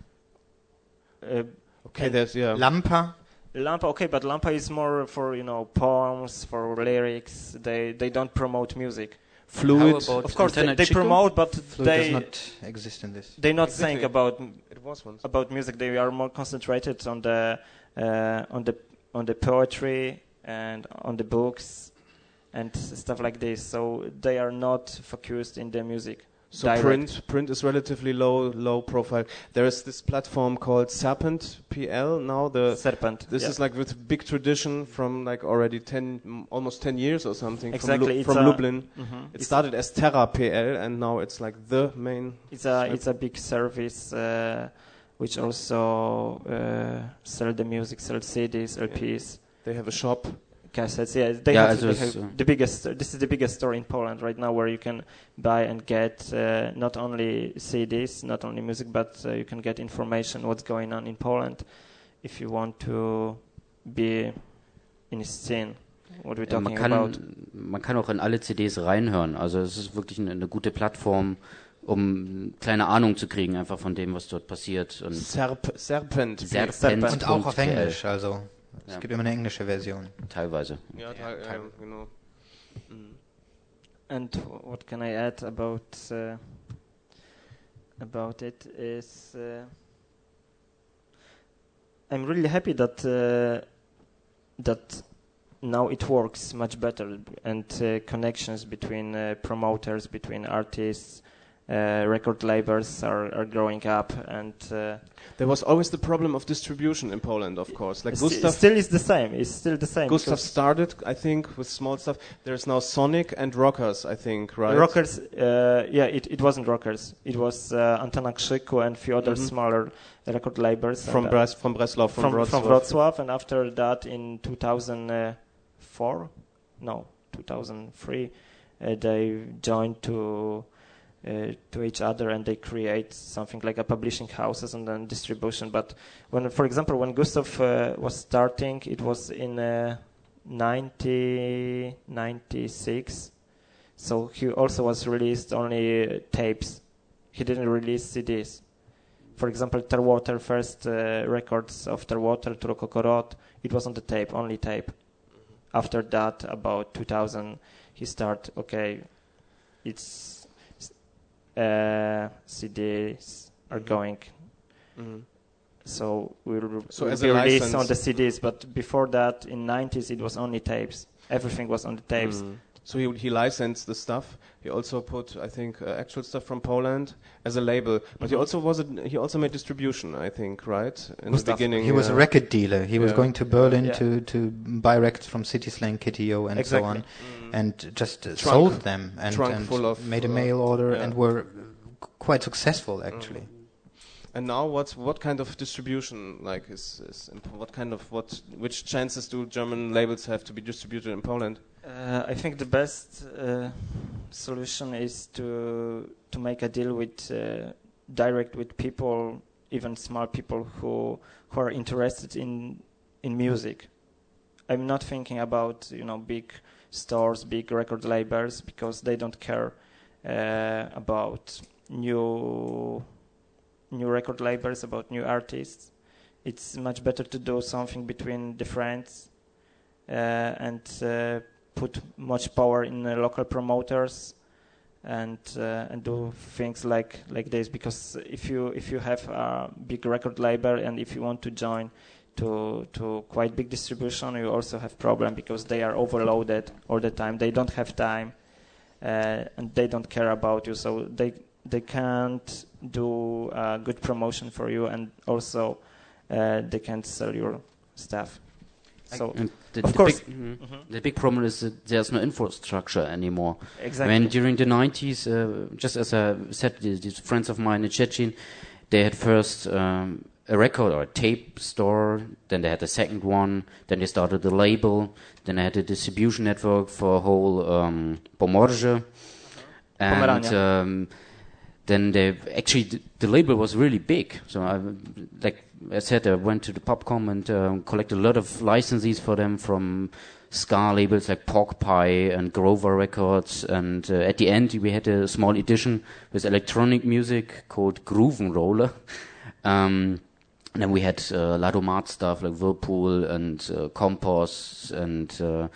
Uh, okay, there's yeah. Lampa. Lampa, okay, but Lampa is more for, you know, poems, for lyrics. They they don't promote music. Fluid, of course, they, they promote, but Fluid they does not exist in this. They're not exactly. saying about it was once. about music. They are more concentrated on the uh, on the on the poetry and on the books and stuff like this. So they are not focused in the music. So direct. print print is relatively low low profile. There is this platform called Serpent P L now. The Serpent. This yeah. is like with big tradition from like already ten, almost ten years or something. Exactly. From, Lu- from Lublin. Mm-hmm. It started as Terra P L and now it's like the main. It's a it's a big service uh, which also uh, sell the music, sell C Ds, L Ps. Yeah. They have a shop. Cassettes, yeah, they yeah, have, they was, have uh, the biggest. This is the biggest store in Poland right now, where you can buy and get uh, not only C Ds, not only music, but uh, you can get information what's going on in Poland. If you want to be in a scene, what we're Ja, talking man kann, about. man kann auch in alle C Ds reinhören. Also es ist wirklich eine, eine gute Plattform, um kleine Ahnung zu kriegen, einfach von dem, was dort passiert. Und Serp Serpent. Serpent. Serpent. Und auch auf Englisch, also es Ja. gibt immer eine englische Version. Teilweise. Ja, Ja, ja, ja, genau. Mhm. And what can I add about uh, about it is uh, I'm really happy that uh, that now it works much better, and uh, connections between uh, promoters, between artists, uh, record labels are, are growing up, and uh, There was always the problem of distribution in Poland, of course. Like sti- Gustav, still is the same. It's still the same. Gustav because started, I think, with small stuff. There's now Sonic and Rockers, I think, right? Rockers, uh, yeah, it, it wasn't Rockers. It was uh, Antona Krzyku and few other Mhm. smaller record labels. from and, uh, Bres from Breslau, from, from Wrocław. from Wrocław, and after that in two thousand four, no, two thousand three, uh, they joined to uh, to each other, and they create something like a publishing houses and then distribution. But when, for example, when Gustav uh, was starting, it was in uh, nineteen ninety-six, so he also was released only uh, tapes. He didn't release C Ds. For example, Tarwater, first uh, records of Tarwater, Turokokorot, it was on the tape, only tape. After that, about two thousand, he started, okay, it's uh, C Ds are going. Mhm. So we'll, So we'll as be a released license. on the C Ds, but before that, in nineties, it was only tapes. Everything was on the tapes. Mm. So he he licensed the stuff. He also put, I think, uh, actual stuff from Poland as a label. But he Mhm. also was a, he also made distribution, I think, right? In Gustav, the beginning, he was a yeah. record dealer. He was Yeah. going to Berlin Yeah. to, to buy records from City Slang, Kitty-O, and Exactly. so on, Mm. and just uh, Trunk. sold them and, Trunk and full of, made a uh, mail order yeah. and were uh, quite successful actually. And now, what's what kind of distribution like is, is in, what kind of what which chances do German labels have to be distributed in Poland? Uh, I think the best uh, solution is to to make a deal with uh, direct with people, even small people who who are interested in in music. I'm not thinking about, you know, big stores, big record labels, because they don't care uh, about new new record labels, about new artists. It's much better to do something between the friends, uh, and uh, put much power in uh, local promoters and uh, and do things like like this. Because if you if you have a big record label and if you want to join to to quite big distribution, you also have problem because they are overloaded all the time. They don't have time uh, and they don't care about you, so they they can't do uh, good promotion for you, and also uh, they can't sell your stuff. So And the, of the course, big, mhm. Mhm. the big problem is that there's no infrastructure anymore. Exactly. When during the nineties, uh, just as I said, these, these friends of mine in Szczecin, they had first um, a record or a tape store, then they had the second one, then they started the label, then they had a distribution network for whole um, Pomorze, and Pomerania. um, then they actually the, the label was really big. So I, like I said, I went to the Popcom and um, collected a lot of licenses for them from ska labels like Pork Pie and Grover Records, and uh, at the end we had a small edition with electronic music called Groovenroller. Um, and then we had uh, Ladomat stuff like Whirlpool and uh, Compost and uh,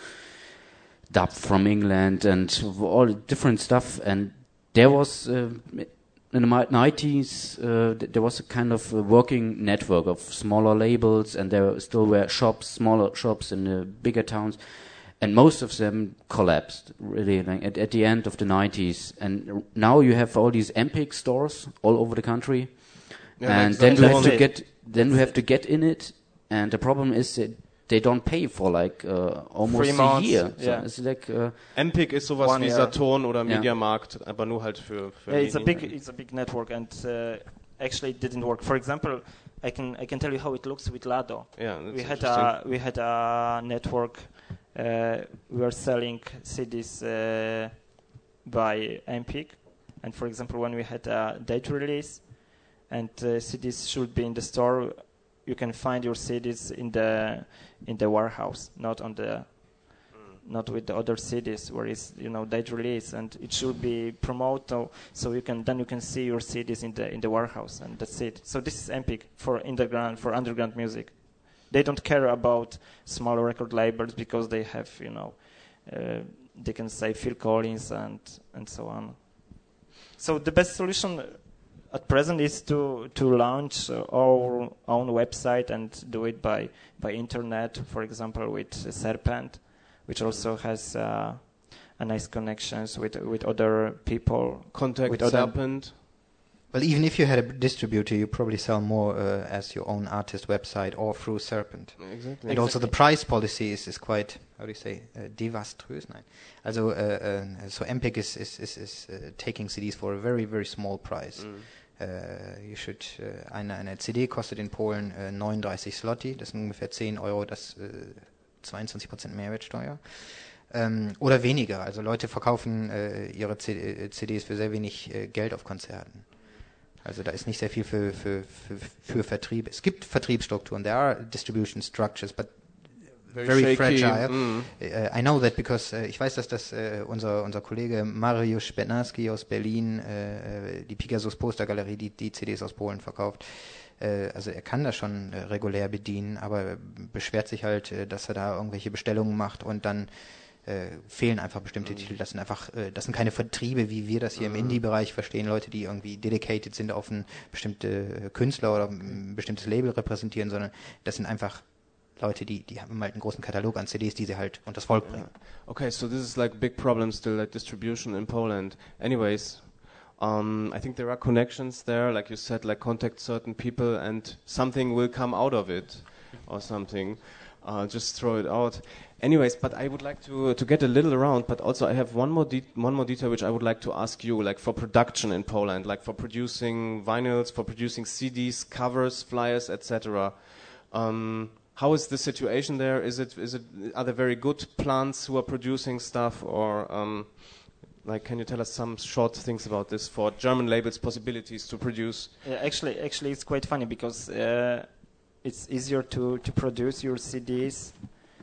dub from England and all different stuff. And there was uh, in the nineties uh, th- there was a kind of a working network of smaller labels, and there still were shops, smaller shops in the bigger towns, and most of them collapsed really like, at, at the end of the nineties. And now you have all these Empik stores all over the country, Yeah, and like then the you have to one- get then you have to get in it, and the problem is that they don't pay for like uh, almost Three a months, year. So yeah. it's like uh, Empik ist sowas One wie year. Saturn oder Ja. Mediamarkt, aber nur halt für, für Yeah, it's a wenig. big it's a big network, and uh, actually it didn't work. For example, I can I can tell you how it looks with Lado. Yeah, that's we had interesting. a we had a network. Uh, we were selling C Ds uh, by Empik, and for example, when we had a date release, and uh, C Ds should be in the store, you can find your C Ds in the in the warehouse, not on the not with the other C Ds where it's you know date release, and it should be promoted, so you can then you can see your C Ds in the in the warehouse, and that's it. So this is Empik for underground for underground music. They don't care about small record labels because they have you know uh, they can say Phil Collins and and so on. So the best solution at present is to to launch uh, our own website and do it by by internet, for example with uh, Serpent, which also has uh, a nice connections with with other people. Contact with other- Serpent. Well, even if you had a distributor, you probably sell more uh, as your own artist website or through Serpent. Exactly. And also the price policy is, is quite, how do you say, uh, devaströs? Nein. Also, uh, uh, so Empik is, is, is, is uh, taking C Ds for a very, very small price. Mhm. Uh, you should, uh, eine, eine C D kostet in Polen uh, neununddreißig Zloty, das sind ungefähr zehn Euro, das uh, zweiundzwanzig Prozent Mehrwertsteuer. Ähm, oder weniger, also Leute verkaufen äh, ihre C äh, C Ds für sehr wenig äh, Geld auf Konzerten. Also da ist nicht sehr viel für, für, für, für Vertrieb. Es gibt Vertriebsstrukturen, there are distribution structures, but very, shaky. fragile. Mm. Uh, I know that because uh, ich weiß, dass das uh, unser unser Kollege Mariusz Spetnarski aus Berlin, uh, die Pegasus Postergalerie, die die C Ds aus Polen verkauft. Uh, also er kann das schon uh, regulär bedienen, aber beschwert sich halt, uh, dass er da irgendwelche Bestellungen macht und dann äh, fehlen einfach bestimmte mhm. Titel. Das sind einfach, äh, das sind keine Vertriebe, wie wir das hier mhm. im Indie-Bereich verstehen. Leute, die irgendwie dedicated sind auf einen bestimmte Künstler oder ein bestimmtes Label repräsentieren, sondern das sind einfach Leute, die, die haben halt einen großen Katalog an C Ds, die sie halt unters Volk bringen. Okay, so this is like big problem still, like distribution in Poland. Anyways, um, I think there are connections there, like you said, like contact certain people and something will come out of it or something. Uh, just throw it out. Anyways, but I would like to to get a little around, but also I have one more de- one more detail which I would like to ask you, like for production in Poland, like for producing vinyls, for producing C Ds, covers, flyers, et cetera. Um, how is the situation there? Is it is it are there very good plants who are producing stuff, or um, like can you tell us some short things about this for German labels' possibilities to produce? Yeah, actually, actually, it's quite funny because uh, it's easier to to produce your C Ds.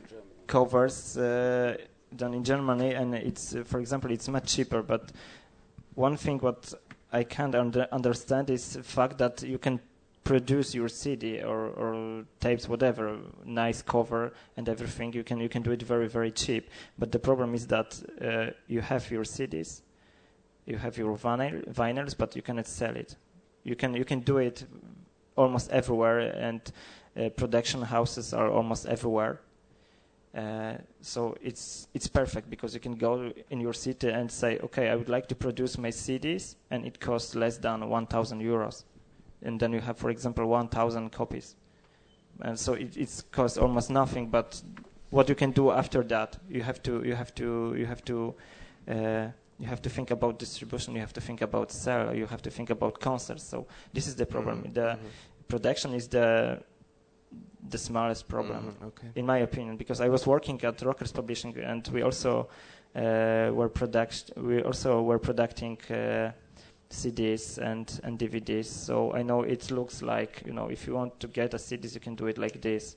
Covers uh, done in Germany, and it's uh, for example it's much cheaper. But one thing what I can't under understand is the fact that you can produce your C D or, or tapes, whatever, nice cover and everything. You can you can do it very very cheap. But the problem is that uh, you have your C Ds, you have your vinyl, vinyls, but you cannot sell it. You can you can do it almost everywhere, and uh, production houses are almost everywhere. Uh, so it's it's perfect because you can go in your city and say, okay, I would like to produce my C Ds, and it costs less than one thousand euros, and then you have, for example, one thousand copies, and so it it's costs almost nothing. But what you can do after that, you have to you have to you have to uh, you have to think about distribution. You have to think about sale. You have to think about concerts. So this is the problem. Mm-hmm. The mm-hmm. production is the the smallest problem, mm-hmm, okay. in my opinion, because I was working at Rockers Publishing, and we also uh, were product we also were producing uh, C Ds and, and D V Ds. So I know it looks like, you know, if you want to get a C Ds, you can do it like this.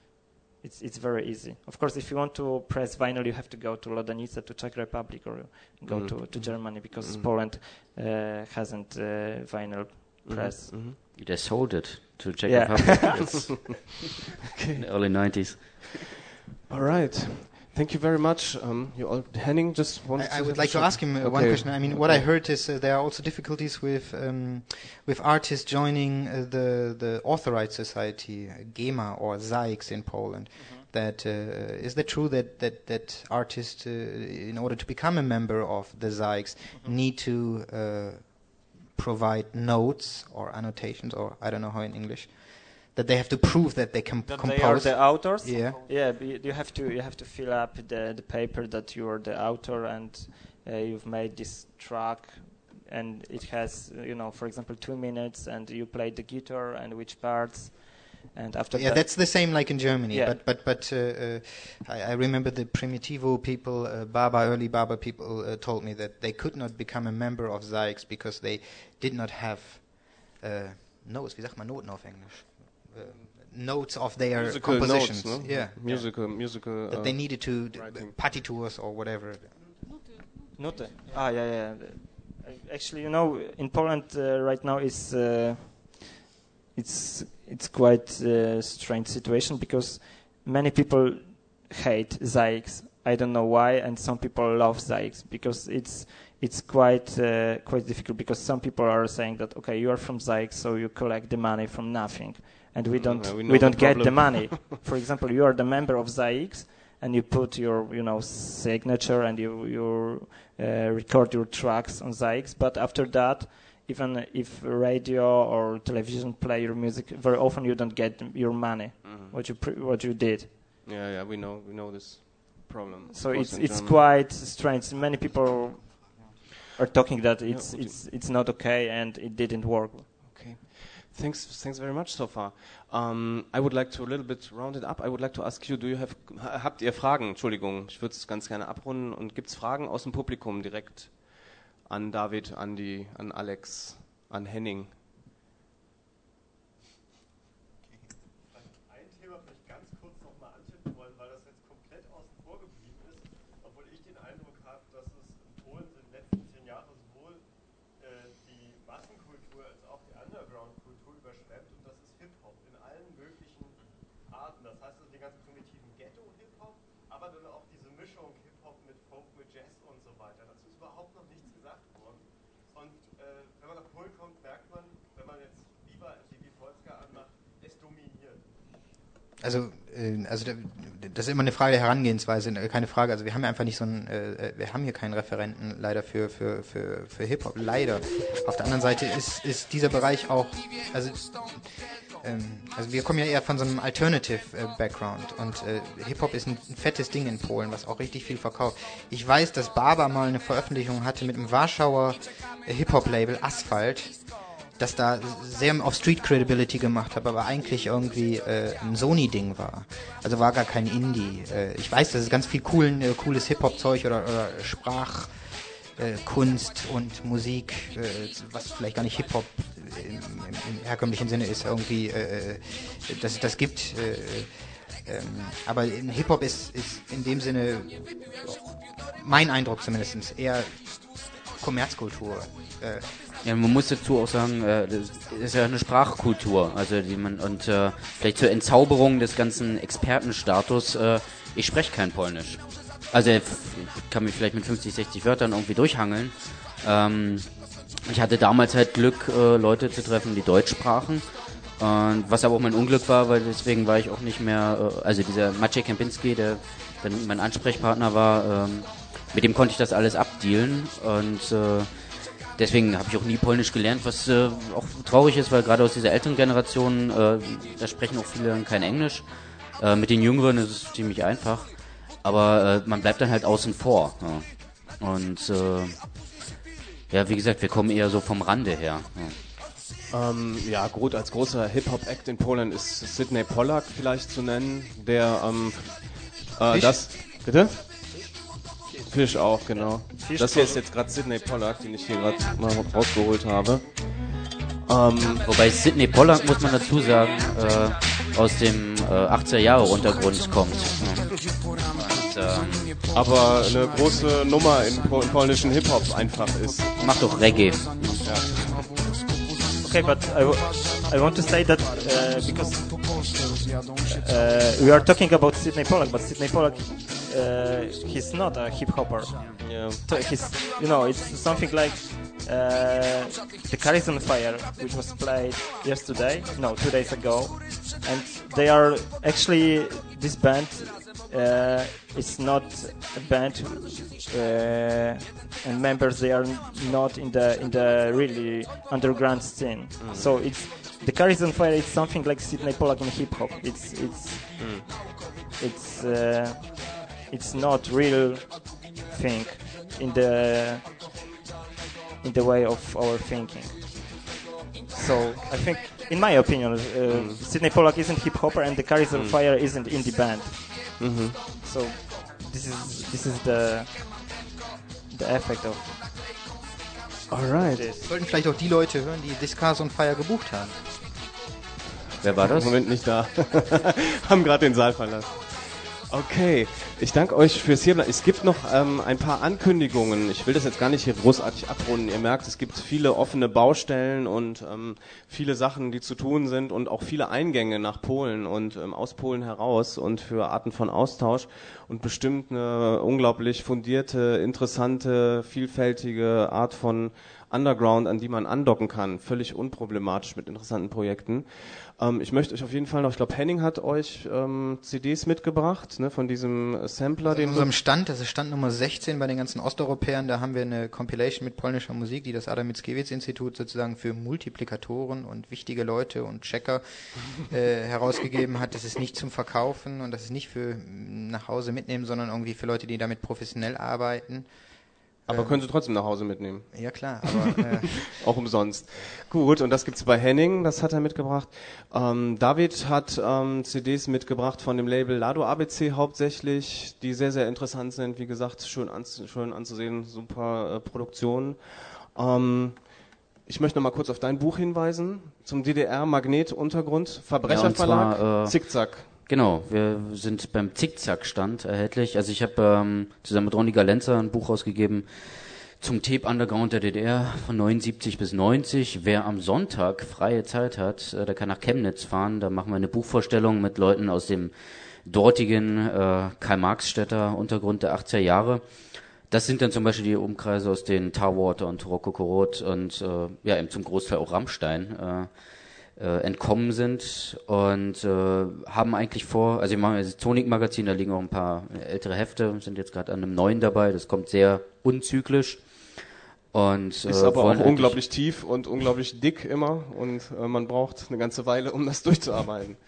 It's it's very easy. Of course, if you want to press vinyl, you have to go to Lodonica, to Czech Republic, or go mm-hmm. to, to Germany, because mm-hmm. Poland uh, hasn't uh, vinyl press. Mm-hmm. They sold it to Czech yeah. Republic okay. in the early nineties. All right. Thank you very much. Um, you all, Henning, just wanted I, I to would like to ask him uh, okay. one question. I mean, okay. what I heard is uh, there are also difficulties with um, with artists joining uh, the the authorized society, uh, GEMA or ZAIX in Poland. Mm-hmm. That uh, is that true that that that artists, uh, in order to become a member of the ZAIX, mm-hmm. need to uh, provide notes or annotations, or I don't know how in English, that they have to prove that they can that compose. They are the authors. Yeah, yeah. You have to you have to fill up the the paper that you are the author, and uh, you've made this track, and it has, you know, for example, two minutes, and you play the guitar and which parts. And after yeah, that that's the same like in Germany. Yeah. But but but uh, uh, I, I remember the Primitivo people, uh, Baba, early Baba people uh, told me that they could not become a member of ZAIX because they did not have uh, notes. Wie sagt man Noten auf Englisch? Uh, notes of their musical compositions. Notes, no? Yeah, musical, yeah. musical. That uh, they needed to d- partitures or whatever. Note. Ah, yeah, yeah. Actually, you know, in Poland uh, right now is. Uh, It's it's quite a strange situation because many people hate ZAIX. I don't know why, and some people love ZAIX because it's it's quite uh, quite difficult, because some people are saying that, okay, you are from ZAIX, so you collect the money from nothing, and we don't mm, we, we don't the get the money. For example, you are the member of ZAIX, and you put your, you know, signature, and you you uh, record your tracks on ZAIX, but after that, even if radio or television play your music, very often you don't get your money, mm-hmm. what you pre- what you did. Yeah, yeah, we know we know this problem. So it's it's German. Quite strange. Many people are talking that it's yeah, it's it's not okay and it didn't work. Okay, thanks thanks very much so far. Um, I would like to a little bit round it up. I would like to ask you: Do you have habt ihr Fragen? Entschuldigung, ich würde es ganz gerne abrunden. Und gibt's Fragen aus dem Publikum direkt? An David, an die, an Alex, an Henning. Ein Thema vielleicht ganz kurz noch mal antippen wollen, weil das jetzt komplett außen vor geblieben ist, obwohl ich den Eindruck habe, dass es in Polen in den letzten zehn Jahren sowohl äh, die Massenkultur als auch die Underground-Kultur überschwemmt, und das ist Hip-Hop in allen möglichen Arten. Das heißt also den ganzen primitiven Ghetto-Hip-Hop, aber dann auch diese Mischung Hip-Hop mit Folk, mit Jazz und so weiter. Dazu ist überhaupt noch nichts gesagt worden. Und äh, wenn man nach Polen kommt, merkt man, wenn man jetzt lieber G P Polska anmacht, es dominiert. Also, äh, also das ist immer eine Frage der Herangehensweise, keine Frage. Also wir haben einfach nicht so einen, äh, wir haben hier keinen Referenten leider für für für, für Hip-Hop, leider. Auf der anderen Seite ist ist dieser Bereich auch, also ähm, also wir kommen ja eher von so einem Alternative-Background, äh, und äh, Hip-Hop ist ein, ein fettes Ding in Polen, was auch richtig viel verkauft. Ich weiß, dass Baba mal eine Veröffentlichung hatte mit dem Warschauer äh, Hip-Hop-Label Asphalt, das da sehr auf Street Credibility gemacht hat, aber eigentlich irgendwie äh, ein Sony-Ding war. Also war gar kein Indie. Äh, ich weiß, dass es ganz viel coolen, äh, cooles Hip-Hop-Zeug oder, oder Sprach äh, Kunst und Musik, äh, was vielleicht gar nicht Hip-Hop im, im, im herkömmlichen Sinne ist, irgendwie, äh, dass das gibt. Äh, ähm, aber Hip-Hop ist, ist in dem Sinne, mein Eindruck zumindest, eher Kommerzkultur. Äh, Ja, man muss dazu auch sagen, äh, das ist ja eine Sprachkultur, also die man und äh, vielleicht zur Entzauberung des ganzen Expertenstatus. Äh, ich spreche kein Polnisch, also ich kann mich vielleicht mit fünfzig, sechzig Wörtern irgendwie durchhangeln. Ähm, ich hatte damals halt Glück, äh, Leute zu treffen, die Deutsch sprachen. Und was aber auch mein Unglück war, weil deswegen war ich auch nicht mehr, äh, also dieser Maciej Kempinski, der dann mein Ansprechpartner war, ähm, mit dem konnte ich das alles abdealen und äh, deswegen habe ich auch nie Polnisch gelernt, was äh, auch traurig ist, weil gerade aus dieser älteren Generation, äh, da sprechen auch viele kein Englisch. Äh, mit den Jüngeren ist es ziemlich einfach, aber äh, man bleibt dann halt außen vor. Ja. Und äh, ja, wie gesagt, wir kommen eher so vom Rande her. Ja. Ähm, ja gut, als großer Hip-Hop-Act in Polen ist Sydney Pollack vielleicht zu nennen, der ähm, äh, das... Bitte? Fisch auch, genau. Fisch das hier ist jetzt gerade Sydney Pollack, den ich hier gerade mal rausgeholt habe. Ähm, Wobei Sydney Pollack, muss man dazu sagen, äh, aus dem äh, achtziger-Jahre-Untergrund kommt. Ja. Und, ähm, aber eine große Nummer im, Pol- im polnischen Hip-Hop einfach ist. Macht doch Reggae. Ja. Okay, but I, w- I want to say that uh, because uh, we are talking about Sydney Pollack, but Sydney Pollack, uh, he's not a hip hopper. Yeah. He's, you know, it's something like uh, the Caris on Fire, which was played yesterday, no, two days ago, and they are actually this band. Uh, it's not a band, uh, and members they are not in the in the really underground scene. Mm. So it's the Caris on Fire. It's something like Sydney Pollack in hip hop. It's it's mm. it's uh, it's not real thing in the in the way of our thinking. So I think, in my opinion, uh, mm. Sydney Pollack isn't hip hopper, and the Caris on mm. Fire isn't indie band. Mm-hmm. So this is this is the the effect of. Alright. Sollten vielleicht auch die Leute hören, die This Cars on Fire gebucht haben. Wer war das? Moment, nicht da. Haben gerade den Saal verlassen. Okay, ich danke euch fürs Hierbleiben. Es gibt noch ähm, ein paar Ankündigungen. Ich will das jetzt gar nicht hier großartig abrunden. Ihr merkt, es gibt viele offene Baustellen und ähm, viele Sachen, die zu tun sind und auch viele Eingänge nach Polen und ähm, aus Polen heraus und für Arten von Austausch und bestimmt eine unglaublich fundierte, interessante, vielfältige Art von Underground, an die man andocken kann. Völlig unproblematisch mit interessanten Projekten. Ähm, ich möchte euch auf jeden Fall noch, ich glaube Henning hat euch ähm, C Ds mitgebracht, ne, von diesem Sampler. Also in unserem Stand, das ist Stand Nummer sechzehn bei den ganzen Osteuropäern, da haben wir eine Compilation mit polnischer Musik, die das Adam Mickiewicz-Institut sozusagen für Multiplikatoren und wichtige Leute und Checker äh, herausgegeben hat. Das ist nicht zum Verkaufen und das ist nicht für nach Hause mitnehmen, sondern irgendwie für Leute, die damit professionell arbeiten. Aber können Sie trotzdem nach Hause mitnehmen? Ja klar, aber äh auch umsonst. Gut, und das gibt's bei Henning, das hat er mitgebracht. Ähm, David hat ähm, C Ds mitgebracht von dem Label Lado A B C hauptsächlich, die sehr, sehr interessant sind. Wie gesagt, schön, anzu- schön anzusehen, super äh, Produktionen. Ähm, ich möchte noch mal kurz auf dein Buch hinweisen, zum D D R-Magnet-Untergrund, Verbrecherverlag, ja, äh, Zickzack. Genau, wir sind beim Zickzack-Stand erhältlich. Also ich habe ähm, zusammen mit Ronny Galenza ein Buch rausgegeben zum Tape Underground der D D R von neunundsiebzig bis neunzig. Wer am Sonntag freie Zeit hat, äh, der kann nach Chemnitz fahren. Da machen wir eine Buchvorstellung mit Leuten aus dem dortigen äh, Karl-Marx-Städter Untergrund der achtziger Jahre. Das sind dann zum Beispiel die Umkreise, aus denen Tarwater und Rokokorot und äh, ja eben zum Großteil auch Rammstein äh, Äh, entkommen sind und äh, haben eigentlich vor, also wir machen das Tonik-Magazin, da liegen auch ein paar ältere Hefte, sind jetzt gerade an einem neuen dabei, das kommt sehr unzyklisch und äh, ist aber auch unglaublich tief und unglaublich dick immer und äh, man braucht eine ganze Weile, um das durchzuarbeiten.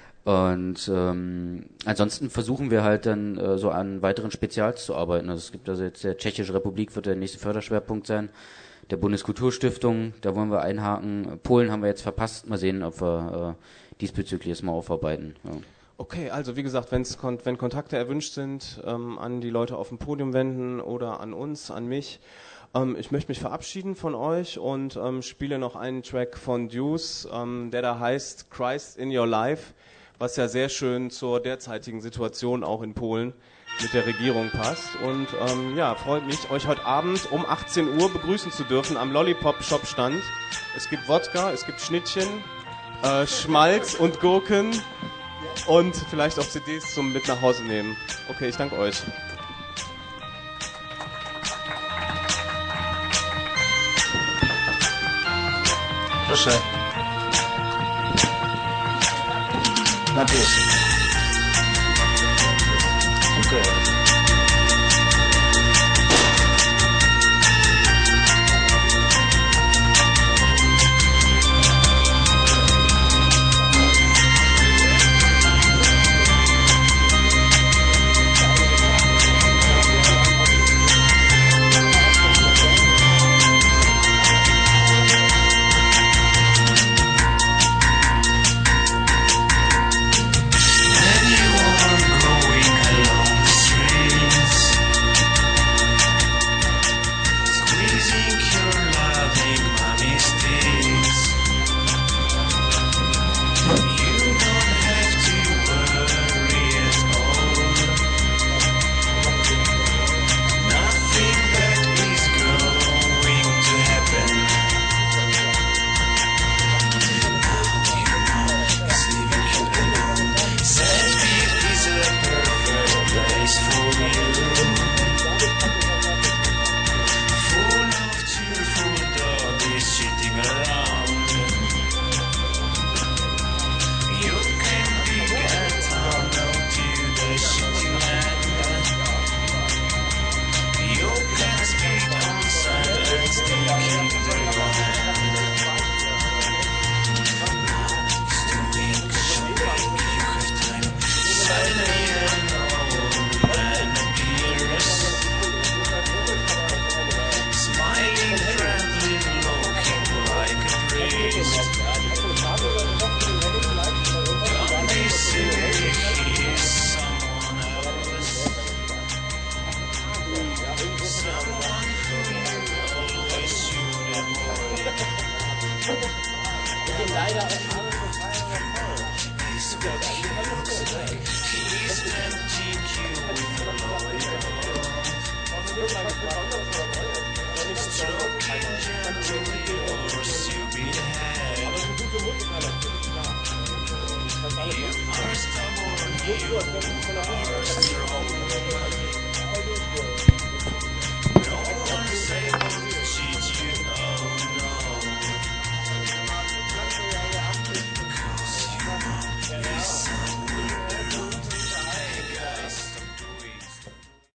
Und ähm, ansonsten versuchen wir halt dann äh, so an weiteren Spezials zu arbeiten. Also es gibt also jetzt der Tschechische Republik wird der nächste Förderschwerpunkt sein, der Bundeskulturstiftung, da wollen wir einhaken. Polen haben wir jetzt verpasst. Mal sehen, ob wir äh, diesbezüglich jetzt mal aufarbeiten. Ja. Okay, also wie gesagt, wenn's kon- wenn Kontakte erwünscht sind, ähm, an die Leute auf dem Podium wenden oder an uns, an mich. Ähm, ich möchte mich verabschieden von euch und ähm, spiele noch einen Track von Deuce, ähm, der da heißt Christ in Your Life, was ja sehr schön zur derzeitigen Situation auch in Polen mit der Regierung passt. Und ähm, ja, freut mich, euch heute Abend um achtzehn Uhr begrüßen zu dürfen am Lollipop-Shop-Stand. Es gibt Wodka, es gibt Schnittchen, äh, Schmalz und Gurken und vielleicht auch C Ds zum mit nach Hause nehmen. Okay, ich danke euch. Proszę. Napijesz się. Dziękuję. You are stubborn, you are